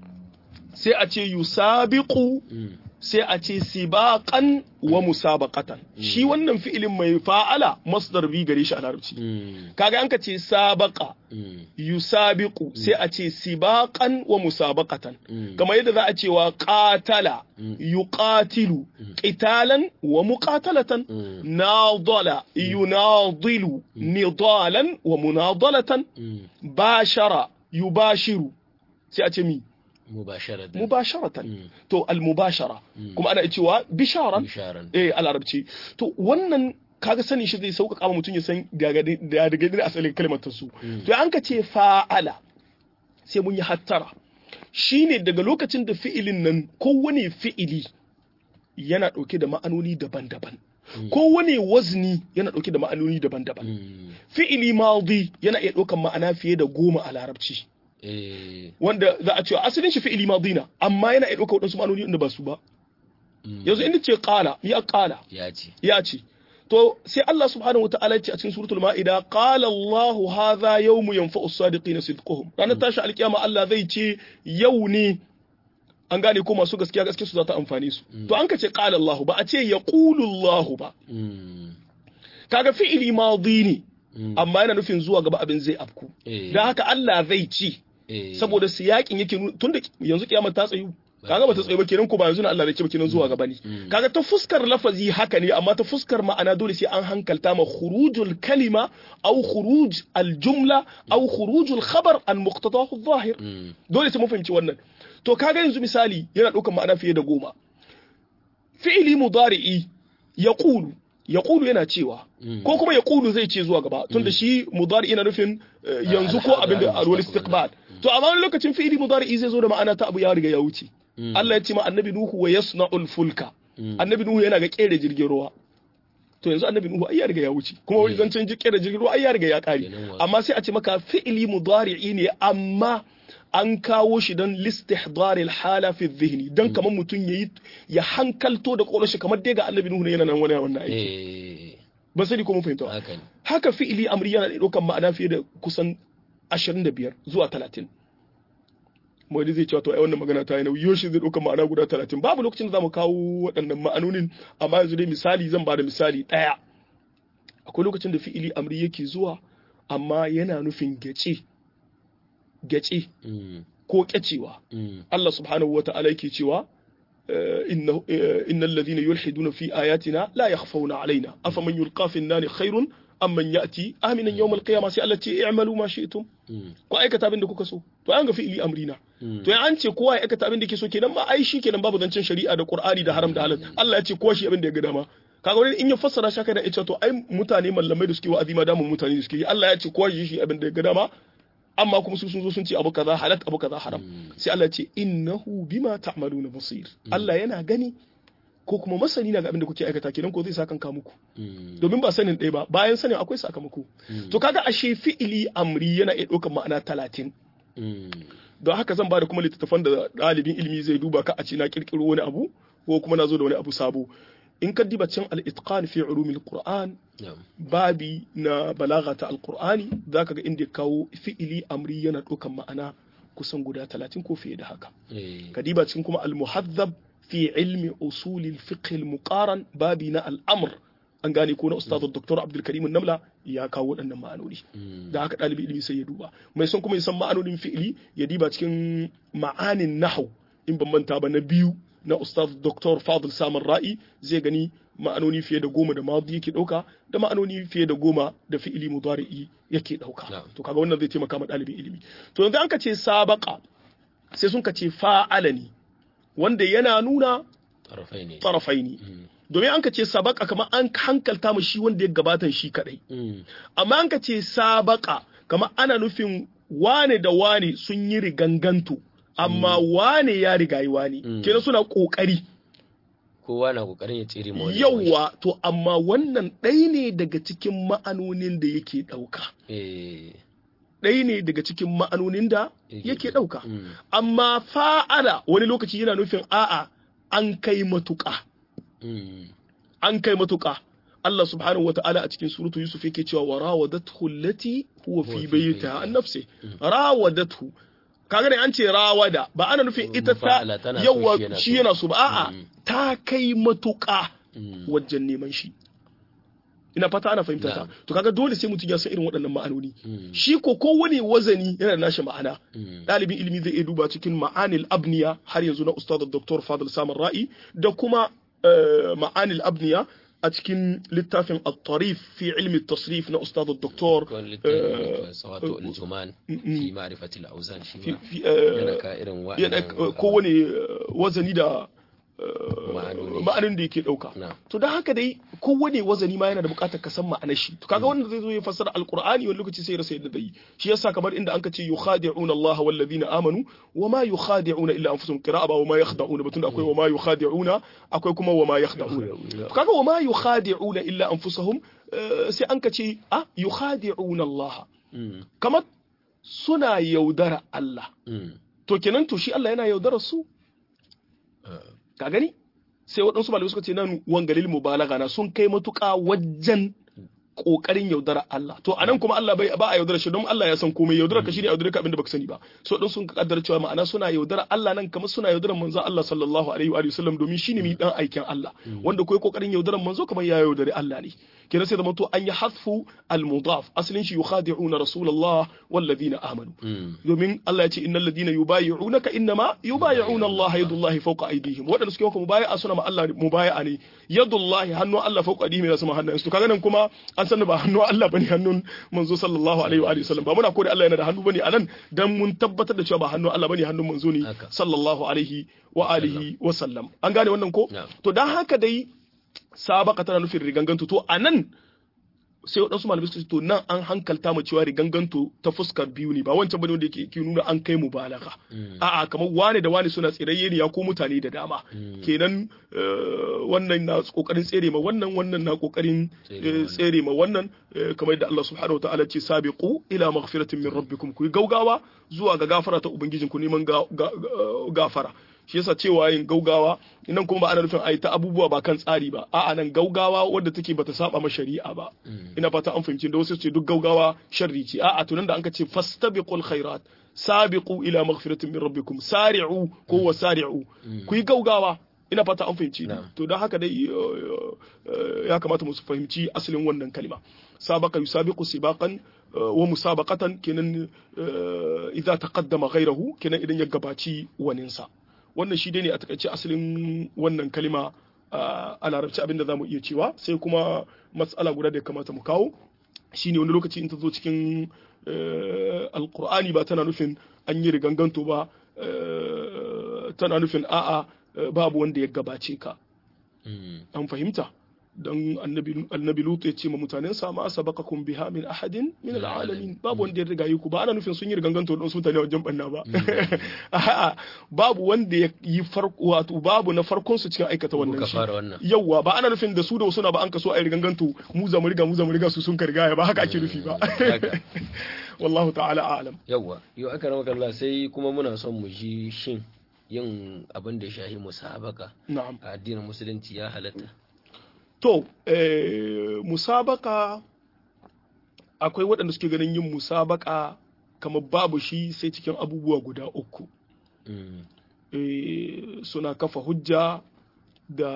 sai a ce yusabiqu sai a ce sibaqan wa musabaqatan shi wannan fi'ilin mai fa'ala masdar bi gare shi a larabci kaga an ka ce sabaqa yusabiqu sai a ce sibaqan wa musabaqatan kamar yadda za a ce wa qatala yuqatilu qitalan wa muqatalatan nadala yunadilu nidalan wa munadalatan bashara yubashiru sai a ce mi mubasharatan mubasharatan to al-mubashara kuma ana cewa bisharan eh al-arabci to wannan kaga sani shi zai sauƙaƙa ma mutum ya san daga daga asalin kalmar ta su to an ka ce fa'ala sai mun yi hattara shine daga lokacin da fi'ilin nan kowane fi'ili yana dauke da ma'anoni daban-daban kowane wazni yana dauke da ma'anoni daban-daban fi'ili madi yana iya daukan ma'ana fiye da goma a larabci wanda za a cewa asalin shi fi'ili madina amma yana iya ɗauka waɗansu ma'anoni inda ba su ba yanzu inda ce qala ya qala ya ce ya ce to sai Allah subhanahu wataala ya ce a cikin suratul maida qala Allahu hadha yawmu yanfa'u as-sadiqina sidquhum ranar tashi alkiyama Allah zai ce yau ne an gane ko masu gaskiya gaskiya su za ta amfane su to an ka ce qala Allahu ba a ce yaqulu Allahu ba kaga fi'ili madi ne amma yana nufin zuwa gaba abin zai afku dan haka Allah zai ci saboda siyakin yake tunda yanzu kiyama ta tsayu kaga bata tsayu ba kenan ko ba yanzu na Allah zai ci ba kenan zuwa gaba ne kaga ta fuskar lafazi haka ne amma ta fuskar ma'ana dole sai an hankalta ma khurujul kalima aw khuruj al jumla aw khurujul khabar an muqtadahu adh-dhahir dole sai mun fahimci wannan to kaga yanzu misali yana daukar ma'ana fiye da goma fi'ili mudari'i yaqulu yaqulu yana cewa ko kuma yaqulu zai ce zuwa gaba tunda shi mudari yana nufin yanzu ko abin da alwal istiqbal to amma wani lokacin fi'ili mudari zai zo da ma'ana ta abu ya riga ya wuce Allah ya ce ma annabi nuhu wa yasna'ul fulka annabi nuhu yana ga kere jirgin ruwa to yanzu annabi nuhu ai ya riga ya wuce kuma wani zancen kere jirgin ruwa ai ya riga ya kare amma sai a ce maka fi'ili mudari ne amma an kawo shi don listihdaril hala fi dhihni don kamar mutum yayi ya hankalto da kwalwashi kamar dai ga annabi nuhu ne yana nan wani wannan aiki ba sai ko mun fahimta haka fi'ili amri yana daukan ma'ana fiye da kusan ashirin da biyar zuwa talatin mai zai cewa to ai wannan magana ta yi nauyi yoshi zai dauka ma'ana guda talatin babu lokacin da zamu kawo waɗannan ma'anonin amma yanzu dai misali zan ba da misali ɗaya akwai lokacin da fi'ili amri yake zuwa amma yana nufin gace gace ko kyacewa Allah subhanahu wata'ala yake cewa innal ladhina yulhiduna fi ayatina la yakhfawna alaina afaman yulqa fi an-nar khairun amman ya'ti aminan yawmal qiyamah sai Allah ce i'malu ma shi'tum ko aikata abin da kuka so to an ga fi'ili amrina to an ce kowa ya aikata abin da yake so kenan ma ai shi kenan babu zancen shari'a da Qur'ani da haram da halal Allah ya ce kowa shi abin da ya ga dama kaga wani in ya fassara shaka da ita to ai mutane mallamai da suke wa'azi ma da mutane da suke yi Allah ya ce kowa shi abin da ya ga dama amma kuma su sun zo sun ce abu kaza halal abu kaza haram sai Allah ya ce innahu bima ta'maluna basir Allah yana gani ko kuma masani na ga abin da kuke aikata kenan ko zai sakanka muku domin ba sanin ɗaya ba bayan sanin akwai sakamako to kaga ashe fi'ili amri yana iya ɗaukar ma'ana talatin don haka zan ba da kuma littattafan da ɗalibin ilimi zai duba ka a ce na kirkiro wani abu ko kuma na zo da wani abu sabo in ka diba cin al-itqan fi ulumil qur'an babi na balagha ta al-qur'ani zaka ga inda kawo fi'ili amri yana ɗaukar ma'ana kusan guda talatin ko fiye da haka ka diba cikin kuma al-muhaddab في علم أصول الفقه المقارن بابنا الأمر an gane ko na ustaz Dr. Abdul Karim Namla ya kawo waɗannan ma'anoni da haka ɗalibi ilimi sai ya duba mai son kuma ya san ma'anonin fi'ili ya diba cikin ma'anin nahwu in ban manta ba na biyu na ustaz Dr. Fadil Samar Ra'i zai gani ma'anoni fiye da goma da madi yake ɗauka da ma'anoni fiye da goma da fi'ili mudari'i yake ɗauka to kaga wannan zai taimaka ma ɗalibin ilimi to yanzu an ka ce sabaqa sai sun ka ce fa'ala ne wanda yana nuna tarafai ne domin an ka ce sabaka kamar an hankalta mu shi wanda ya gabatan shi kadai amma an ka ce sabaka kamar ana nufin wane da wane sun yi riganganto amma wane ya rigayi wane kenan suna kokari kowa na kokarin ya tsere mu yawa to amma wannan ɗaya ne daga cikin ma'anonin da yake ɗauka ɗaya ne daga cikin ma'anonin da yake ɗauka. Amma fa'ala wani lokaci yana nufin a'a an kai matuƙa. An kai matuƙa. Allah subhanahu wa ta'ala a cikin suratu Yusuf yake cewa wa rawadathu allati huwa fi baytiha an nafsi. Rawadathu. Kaga ne an ce rawada ba ana nufin ita ta yawa shi yana so ba a'a ta kai matuƙa wajen neman shi. ina fata ana fahimta ta to kaga dole sai mutum ya san irin waɗannan ma'anoni shi ko kowane wazani yana da nashi ma'ana ɗalibin ilimi zai iya duba cikin ma'anil abniya har yanzu na ustad Dr. Fadil Samar Ra'i da kuma ma'anil abniya a cikin littafin at-tarif fi ilmi at-tasrif na ustad Dr. Sawatu al-Juman fi ma'rifati al-awzan shi yana ka irin wa'annan kowane wazani da ma'anin da yake dauka to dan haka dai kowane wazani ma yana da bukatar ka san ma'anar shi to kaga wanda zai zo ya fassara alqur'ani wani lokaci sai ya rasa yadda zai shi yasa kamar inda anka ce yukhadi'una Allah wal ladina amanu wama yukhadi'una illa anfusuhum qira'a ba wama yakhda'una batun akwai wama yukhadi'una akwai kuma wama yakhda'una to kaga wama yukhadi'una illa anfusuhum sai anka ce ah yukhadi'una Allah kamar suna yaudara Allah to kenan to shi Allah yana yaudarar su ka gani sai waɗansu malamai suka ce nan wangalil mubalaga na sun kai matuƙa wajen kokarin yaudara Allah to anan kuma Allah bai ba a yaudara shi don Allah ya san komai yaudara ka shi ne yaudara ka abinda baka sani ba so dan sun kaddara cewa ma'ana suna yaudara Allah nan kamar suna yaudara manzo Allah sallallahu alaihi wa sallam domin shine mi dan aikin Allah wanda koyi kokarin yaudaran manzo kamar ya yaudari Allah ne kenan sai zama to an yi hasfu al-mudaf aslin shi yukhadi'una rasulullah wal ladina amanu domin Allah ya ce innal ladina yubayyi'unaka innama yubayyi'una Allah yadullahi fawqa aydihim wadanda suke maka mubayi'a suna ma Allah mubayi'a ne yadullahi hannu Allah fawqa aydihim yana sama hannun su kaga nan kuma an san ba hannu Allah bane hannun manzo sallallahu alaihi wa sallam ba muna kore Allah yana da hannu bane anan dan mun tabbatar da cewa ba hannu Allah bane hannun manzo ne sallallahu alaihi wa alihi wa sallam an gane wannan ko to dan haka dai sabaka tana nufin riganganto to anan sai wadansu malamai suka ce to nan an hankalta mu cewa riganganto ta fuskar biyu ne ba wancan bane wanda yake ke nuna an kai mubalagha a'a kamar wane da wane suna tsirayye ne ya ko mutane da dama kenan wannan na kokarin tsere ma wannan wannan na kokarin tsere ma wannan kamar da Allah subhanahu wataala ce sabiqu ila maghfiratin min rabbikum ku gaugawa zuwa ga gafara ta ubangijinku neman gafara shi yasa cewa yin gaugawa nan kuma ba ana nufin a yi ta abubuwa ba kan tsari ba a'a nan gaugawa wadda take bata saba ma shari'a ba ina fata an fahimci da wasu ce duk gaugawa sharri ce a'a tunan da anka ce fastabiqul khairat sabiqu ila maghfiratin min rabbikum sari'u ko wasari'u ku yi gaugawa ina fata an fahimci to dan haka dai ya kamata mu fahimci asalin wannan kalma sabaqa yusabiqu sibaqan wa musabaqatan kenan idza taqaddama ghayrahu kenan idan ya gabaci waninsa wannan shi dai ne a takaice asalin wannan kalima a larabci abinda za mu iya cewa sai kuma matsala guda da ya kamata mu kawo shine wani lokaci in ta zo cikin alqur'ani ba tana nufin an yi riganganto ba tana nufin a'a babu wanda ya gabace ka an fahimta don annabi annabi lutu ya ce ma mutanen sa ma sabaqakum biha min ahadin min alalamin babu wanda ya riga yi ku ba ana nufin sun yi riganganto don su mutane wajen banna ba a'a babu wanda ya yi farko wato babu na farkon su cikin aikata wannan shi yawa ba ana nufin da su da wasu na ba an kaso ai riganganto mu za mu riga mu za mu riga su sun karga ba haka ake nufi ba wallahu ta'ala a'lam yawa yau aka ramaka Allah sai kuma muna son mu ji shin yin abin da ya shahi musabaka a addinin musulunci ya halatta. To, eh, musabaka akwai waɗanda suke ganin yin musabaka kamar babu shi sai cikin abubuwa guda uku. Mm. Eh, suna kafa hujja da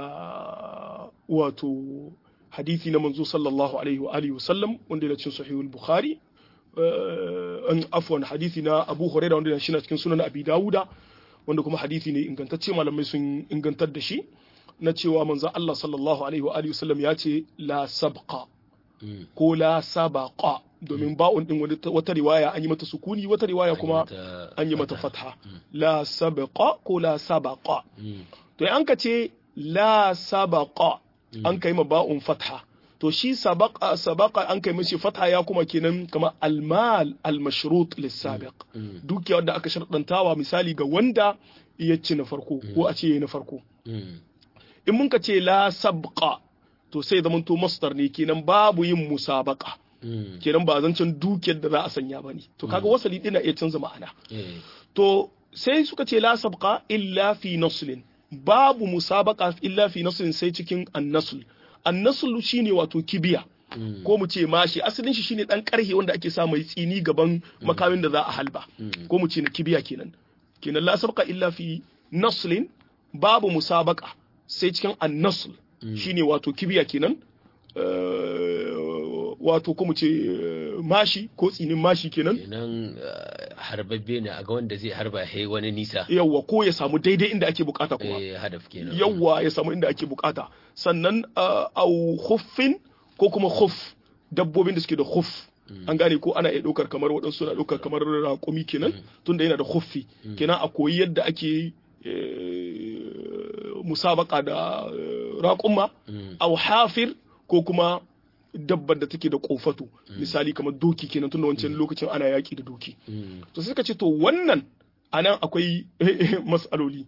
wato hadithi na manzo sallallahu alaihi wa alihi wasallam wanda yana cikin sahihul Bukhari. Uh, an afwan hadithi na Abu Hurairah wanda yana shi na cikin sunan Abi Dawuda wanda kuma hadithi ne ingantacce malamai sun ingantar da shi. Na cewa manzo Allah sallallahu alaihi wa alihi wasallam ya ce la sabqa mm. ko la sabaqa domin mm. ba'un din wata riwaya an yi mata sukuni wata riwaya kuma an yi mata fatha mm. la sabqa ko la sabaqa mm. to an ka ce la sabaqa mm. an kai ma ba'un fatha to shi sabaqa sabaqa an kai mishi fatha ya kuma kenan kamar almal almashrut lisabiq mm. dukiya wanda aka sharɗantawa misali ga wanda ya ci na farko mm. ko a ce na farko mm. in mun ka ce la sabqa to sai zaman to masdar ne kenan babu yin musabaqa mm. kenan ba zancen dukiyar da za a sanya bane to kaga mm. wasali dina iya canza ma'ana mm. to sai suka ce la sabqa illa fi naslin babu musabaqa illa fi naslin sai cikin an-nasl an-nasl shine wato kibiya mm. ko mu ce mashi asalin shi shine dan karhe wanda ake sa mai tsini gaban mm. makamin da za a halba mm. ko mu ce na kibiya kenan kenan la sabqa illa fi naslin babu musabaqa sai cikin annasul mm. shine wato kibiya kenan uh, wato kuma ce uh, mashi ko tsinin mashi kenan kenan uh, harbabbe ne a ga wanda zai harba hai wani nisa yawa ko ya samu daidai inda ake bukata kuma eh hadaf kenan yawa ya samu inda ake bukata sannan uh, au khuffin ko kuma khuff dabbobin da suke da khuff mm. an gane ko ana iya ɗaukar kamar waɗansu na ɗaukar kamar raƙumi kenan mm. tunda yana da khuffi mm. kenan a koyi yadda ake musabaka da raƙumma au hafir ko kuma dabbar da take da kofatu misali kamar doki kenan tunda wancan lokacin ana yaki da doki to sai suka ce to wannan anan akwai mas'aloli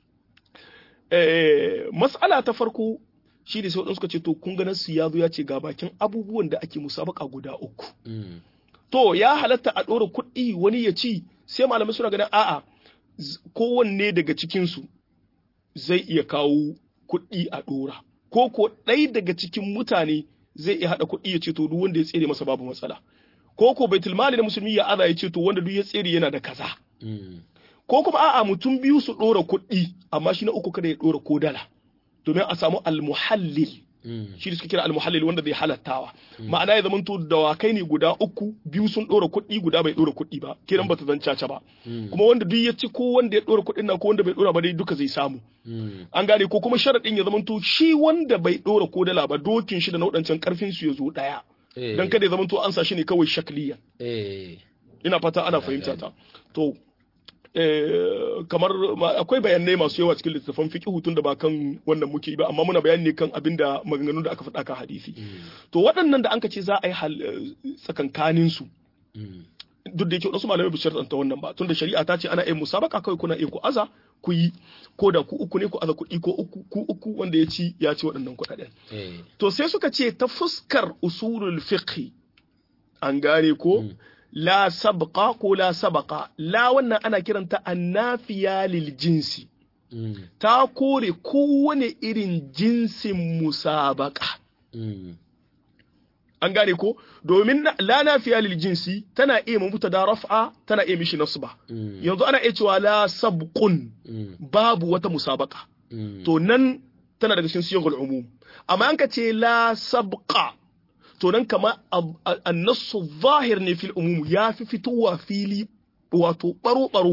eh mas'ala ta farko shi da sai suka ce to kun ga nasu ya zo ya ce ga bakin abubuwan da ake musabaka guda uku to ya halatta a ɗora kuɗi wani ya ci sai malamai suna ganin a'a kowanne daga cikinsu zai iya kawo kuɗi a ɗora ko ko ɗai daga cikin mutane zai iya haɗa kuɗi ya ce to duk wanda ya tsere masa babu matsala ko ko baitul mali na musulmi ya aza ya ce to wanda duk ya tsere yana da kaza ko kuma a'a mutum biyu su ɗora kuɗi amma shi na uku kada ya ɗora ko dala domin a samu almuhallil shi da suka kira almuhallil wanda zai halattawa ma'ana ya zamanto dawakai ne guda uku biyu sun ɗora kuɗi guda bai ɗora kuɗi ba kiran bata zan caca ba kuma wanda duk ya ci ko wanda ya ɗora kuɗin na ko wanda bai ɗora ba dai duka zai samu an gane ko kuma sharaɗin ya zamanto shi wanda bai ɗora ko dala ba dokin shi da na waɗancan karfin su ya zo ɗaya dan kada ya zamanto an sa shi ne kawai shakliya ina fata ana fahimta ta to Eh, kamar akwai bayanai masu yawa cikin littattafan fiqh tun da ba kan wannan muke ba amma muna bayani ne kan abinda maganganun da aka faɗa kan hadisi mm. to waɗannan da anka ce za a yi tsakankanin su mm. duk da yake wasu malamai bishar ta wannan ba tunda shari'a ta ce ana yin musabaka kai kuna iya ku aza ku yi ko da ku uku ne ku aza kuɗi ko uku ku uku wanda ya ci ya ci waɗannan kuɗaɗen mm. to sai suka ce ta fuskar usulul fiqh an gane ko mm. la sabqa ko la sabaqa la wannan ana kiranta annafiya lil jinsi mm. ta kore kowane irin jinsin musabaka mm. an gane ko domin la nafiya lil jinsi tana iya mabuta da raf'a tana iya mishi nasba mm. yanzu ana iya cewa la sabqun mm. babu wata musabaka mm. to nan tana daga cikin siyagul umum amma an ka ce la sabqa to nan kama annasu zahir ne fil umum ya fi fitowa fili wato baro baro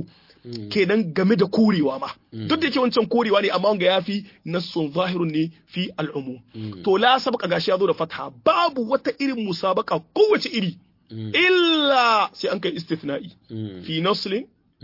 kenan game da korewa ma duk da yake wancan korewa ne amma wanga yafi nassun zahirun ne fi al'umum to la sabqa gashi yazo da fatha babu wata irin musabaka kowace iri illa sai an kai istithna'i fi naslin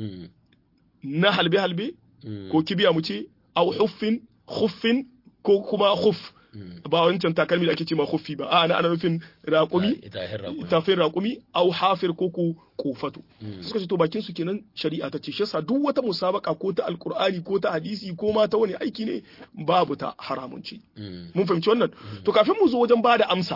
na halbe halbe ko kibiya mu ce aw huffin khuffin ko kuma khuff ba wancan takalmi da ake ce ma khuffi ba a ana ana nufin raƙumi tafin raƙumi au hafir ko ku kofatu suka ce to bakin su kenan shari'a ta ce shi yasa duk wata musabaka ko ta alqur'ani ko ta hadisi ko ma ta wani aiki ne babu ta haramunci mun fahimci wannan to kafin mu zo wajen bada amsa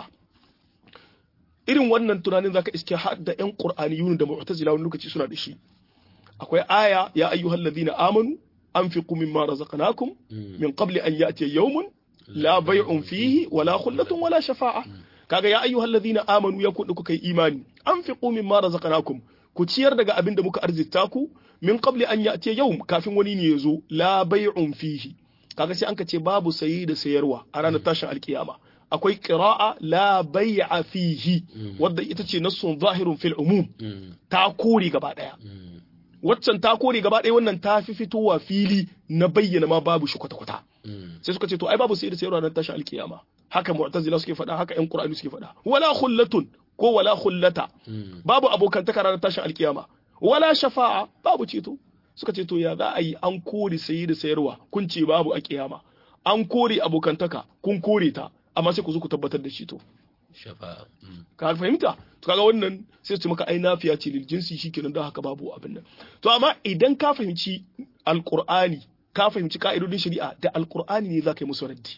irin wannan tunanin zaka iske har da ƴan qur'aniyun da mu'tazila wani lokaci suna da shi akwai aya ya ayyuhallazina amanu anfiqu mimma razaqnakum min qabli an ya'tiya yawmun la bai'un fihi wala khullatun wala shafa'a kaga ya ayyuhal ladina amanu ya kudu kuka yi imani anfiqu mimma razaqnakum ku ciyar daga abin da muka arzikta ku min qabli an ya'ti yawm kafin wani ne yazo la bai'un fihi kaga sai anka ce babu sayi da sayarwa a ranar tashin alkiyama akwai qira'a la bai'a fihi wadda ita ce nassun zahirun fil umum ta kore gaba daya waccan ta kore gaba daya wannan ta fi fitowa fili na bayyana ma babu shi kwata-kwata sai suka ce to ai babu sai da sayarwa nan tashin alkiyama haka mu'tazila suke faɗa haka ƴan qur'ani suke faɗa wala khullatun ko wala khullata babu abokantaka ranar tashin alkiyama wala shafa'a babu ceto suka ce to ya za a yi an kore sayi da sayarwa kun ce babu a kiyama an kore abokantaka kun kore ta amma sai ku zo ku tabbatar da ceto shafa'a ka fahimta to kaga wannan sai su maka ai nafiya ce lil jinsi shikenan da haka babu abin nan to amma idan ka fahimci alqur'ani ka fahimci ka'idodin shari'a da alkur'ani ne za ka yi musu raddi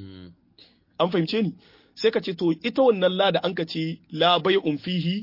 an fahimce ni sai ka ce to ita wannan la da an ka ce la bai'un fihi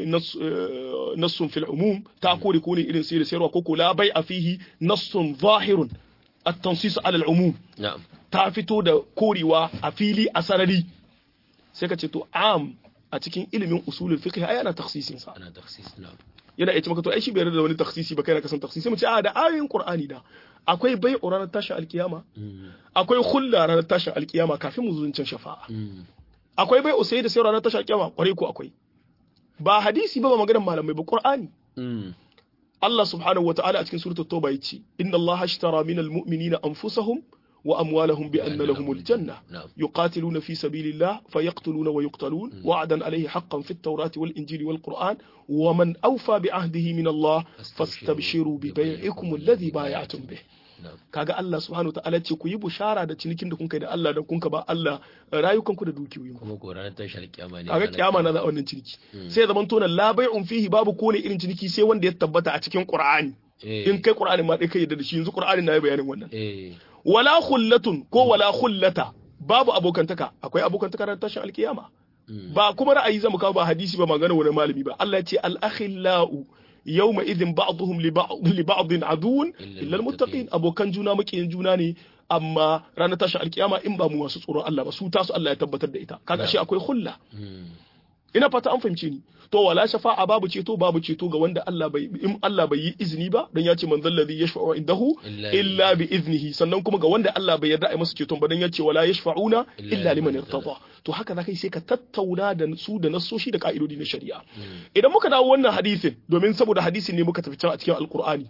nassun fil umum ta kore ko ne irin sai da sayarwa ko ko la bai'a fihi nassun zahirun at-tansis ala al-umum ta fito da korewa a fili a sarari sai ka ce to am a cikin ilimin usulul fiqh ai ana takhsisin sa ana takhsis na'am yana yace maka to ai shi bai da wani takhsisi ba kai na kasan takhsisi mu ce a da ayoyin qur'ani da akwai bai ranar tashin alkiyama akwai khulla ranar tashin alkiyama kafin mu zuncin shafa'a akwai bai usai da sai ranar tashin alkiyama kware ko akwai ba hadisi ba ba maganar malamai ba qur'ani Allah subhanahu wataala a cikin suratul tauba yace inna allaha ashtara minal mu'minina anfusahum وأموالهم بأن لهم الجنة يقاتلون في سبيل الله فيقتلون ويقتلون وعدا عليه حقا في التوراة والإنجيل والقرآن ومن أوفى بعهده من الله فاستبشروا ببيعكم الذي بايعتم به kaga Allah subhanahu wataala ce ku yi bushara da cinikin da kun kai da Allah da kun ka ba Allah rayukan ku da dukiyoyin ku kuma ko ranar tashar kiyama ne kaga kiyama na za wannan ciniki sai zaman tona la bai'un fihi babu ko ne irin ciniki sai wanda ya tabbata a cikin Qur'ani in kai Qur'ani ma dai kai da shi yanzu Qur'ani na yi bayanin wannan wala khullatun ko wala khullata babu abokantaka akwai abokantaka ran tashin alkiyama ba kuma ra'ayi zamu kawo ba hadisi ba magana wani malami ba Allah ya ce al akhillau yawma idhin ba'dhum li ba'd li ba'd aduwwun illa al muttaqin abokan juna makiyin juna ne amma ranar tashin alkiyama in ba mu wasu tsoron Allah ba su tasu Allah ya tabbatar da ita kaga shi akwai khulla ina fata an fahimce ni to wala shafa'a babu ceto babu ceto ga wanda Allah bai in Allah bai yi izini ba dan ya ce man zallazi yashfa'u indahu illa bi iznihi sannan kuma ga wanda Allah bai yarda a masa ceton ba dan ya ce wala yashfa'una illa liman irtada to haka zakai sai ka tattauna da su da nasoshi da ka'idodi na shari'a idan muka dawo wannan hadisin domin saboda hadisin ne muka tafi can a cikin alqur'ani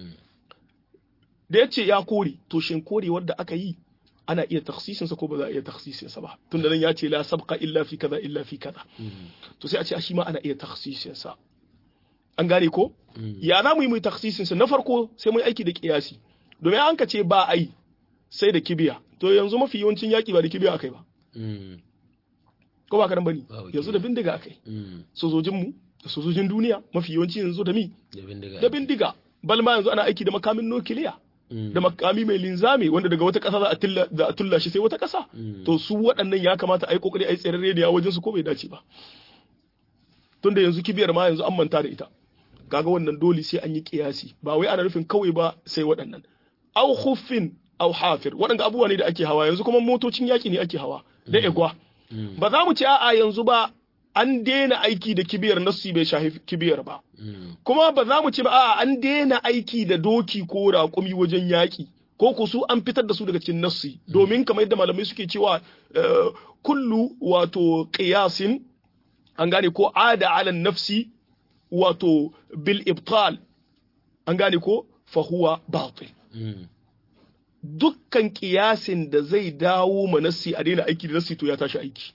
da yace ya kore to shin korewar da aka yi ana iya takhsisin sa ko ba za a iya takhsisin sa ba tunda nan ya ce la sabqa illa fi kaza illa fi kaza to sai a ce shi ma ana iya takhsisin sa an gane ko ya za mu yi mu takhsisin sa na farko sai mu yi aiki da kiyasi domin an ka ce ba ai sai da kibiya to yanzu mafi yawancin yaki ba da kibiya akai ba ko ba karan bane yanzu da bindiga akai sojojin mu da sojojin duniya mafi yawanci yanzu da mi da bindiga bal ma yanzu ana aiki da makamin nukiliya da makami mai linzami wanda daga wata ƙasa za a tulla shi sai wata ƙasa to su waɗannan ya kamata a yi ƙoƙari a yi tsere rediya wajen su ko bai dace ba tunda yanzu kibiyar ma yanzu an manta da ita kaga wannan dole sai an yi kiyasi ba wai ana nufin kawai ba sai waɗannan au khuffin au hafir waɗanda abubuwa ne da ake hawa yanzu kuma motocin yaƙi ne ake hawa da egwa ba za mu ce a'a yanzu ba an daina aiki da kibiyar nassi bai shahi kibiyar ba kuma ba za mu ce ba a'a an daina aiki da doki ko raƙumi wajen yaƙi ko ku su an fitar da su daga cikin nassi domin kamar yadda malamai suke cewa kullu wato qiyasin an gane ko ada ala nafsi wato bil ibtal an gane ko fa huwa batil dukkan kiyasin da zai dawo ma nassi a daina aiki da nassi to ya tashi aiki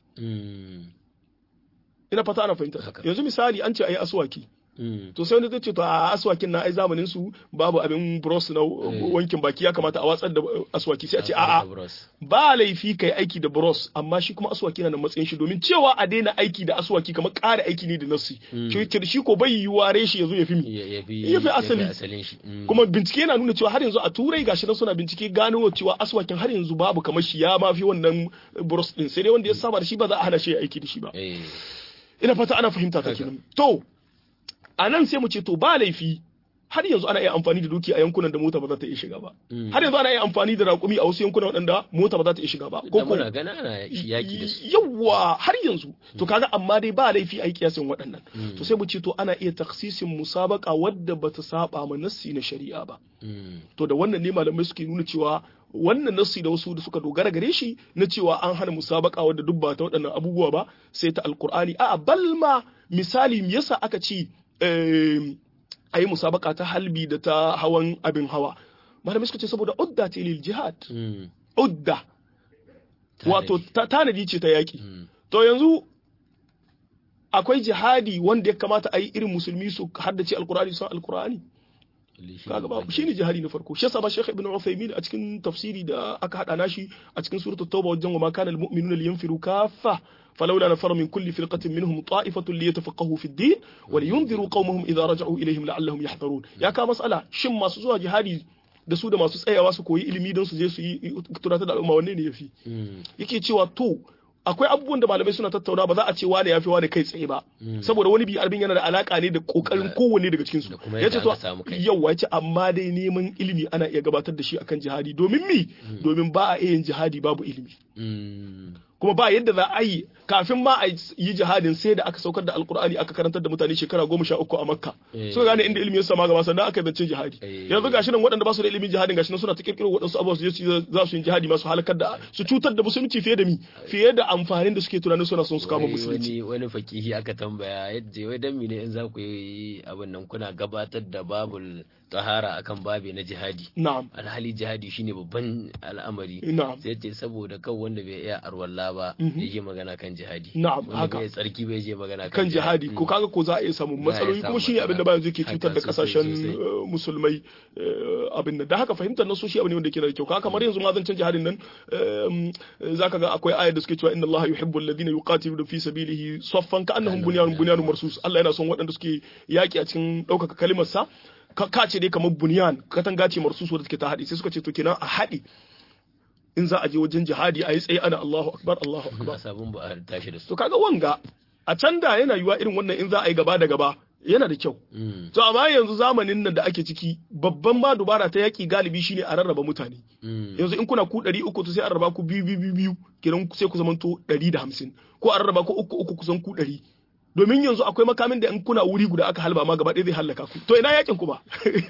ina fata ana fahimta yanzu misali an ce ayi aswaki to sai wanda zai ce to a aswakin na ai zamanin su babu abin bros na wankin baki ya kamata a watsar da aswaki sai a ce a'a ba laifi kai aiki da bros amma shi kuma aswaki na da matsayin shi domin cewa a daina aiki da aswaki kamar ƙara aiki ne da nasi shi ko bai yiwuwa reshi yazo ya fi mi ya fi asali kuma bincike yana nuna cewa har yanzu a turai gashi nan suna bincike gano cewa aswakin har yanzu babu kamar shi ya ma fi wannan bros din sai dai wanda ya saba da shi ba za a hana shi aiki da shi ba ina fata ana fahimta ta kenan to a nan sai mu ce to ba laifi har yanzu ana iya amfani da duki a yankunan da mota ba za ta iya shiga ba har yanzu ana iya amfani da raƙumi a wasu yankunan waɗanda mota ba za ta iya shiga ba ko kuma gana ana yaki da su yawa har yanzu to kaga amma dai ba laifi a yi kiyasin waɗannan to sai mu ce to ana iya taksisin musabaka wadda bata saba ma nassi na shari'a ba to da wannan ne malamai suke nuna cewa wannan nassi da wasu da suka dogara gare shi na cewa an hana musabaka wadda duk ba ta waɗannan abubuwa ba sai ta alkur'ani a'a balma misali me yasa aka ce a yi musabaka ta halbi da ta hawan abin hawa malamai suka ce saboda udda ce lil jihad udda wato tanadi ce ta yaki to yanzu akwai jihadi wanda ya kamata a yi irin musulmi su haddace alkur'ani sun alkur'ani kaga ba shine jihadi na farko shi yasa ba Sheikh Ibn Uthaymeen a cikin tafsiri da aka hada nashi a cikin suratul tauba wajen wa ma kana almu'minuna liyanfiru kaffa falawla nafara min kulli firqatin minhum ta'ifatun liyatafaqahu fi ad-din wa liyunziru qaumahum idha raja'u ilayhim la'allahum yahdharun ya ka mas'ala shin masu zuwa jihadi da su da masu tsayawa su koyi ilimi don su je su yi turata da al'umma wanne ne yafi yake cewa to akwai abubuwan da malamai suna tattauna ba za a ce wane yafi wane kai tsaye ba saboda wani bi arbin yana da alaka ne da kokarin kowanne daga cikin su yace to yawa yace amma dai neman ilimi ana iya gabatar da shi akan jihadi domin mi domin ba a yin jihadi babu ilimi kuma ba yadda za a yi kafin ma a yi jihadin sai da aka saukar da alkur'ani aka karantar da mutane shekara goma sha uku a makka so gane inda ilimi ya sama gaba sannan aka zance jihadi yanzu gashi nan waɗanda ba su da ilimin jihadin gashi nan suna ta kirkiro waɗansu abubuwa su je za su yi jihadi masu halakar da su cutar da musulunci fiye da mi fiye da amfanin da suke tunanin suna son su kama musulunci wani fakihi aka tambaya yadda wai dan mene in za ku yi abin nan kuna gabatar da babul tahara akan babe na jihadi na'am alhali jihadi shine babban al'amari sai ce saboda kan wanda bai iya arwalla ba yake magana kan jihadi na'am haka bai tsarki bai je magana kan jihadi ko kaga ko za a iya samu matsaloli kuma shine abin da ba yanzu ke cutar da kasashen musulmai abin da haka fahimtar na soshi abin da ke da kyau kaga kamar yanzu ma zancen jihadin nan zaka ga akwai ayat da suke cewa inna allaha yuhibbul ladina yuqatiluna fi sabilihi saffan ka'annahum bunyanun bunyanun marsus Allah yana son waɗanda suke yaki a cikin ɗaukaka kalimar sa ka ce dai kamar bunyan katanga ce marsus wadda take ta haɗi sai suka ce to kenan a haɗi in za a je wajen jihadi a yi tsaye ana Allahu akbar Allahu akbar sabon ba a tashi da su to kaga wanga a can da yana yiwa irin wannan in za a yi gaba da gaba yana da kyau to amma yanzu zamanin nan da ake ciki babban ma dubara ta yaki galibi shine a rarraba mutane yanzu in kuna ku ɗari uku to sai a rarraba ku biyu biyu biyu kiran sai ku zamanto ɗari da hamsin ko a rarraba ku uku uku kusan ku ɗari domin yanzu akwai makamin da in kuna wuri guda aka halba ma gaba ɗaya zai hallaka ku to ina yakin ku ba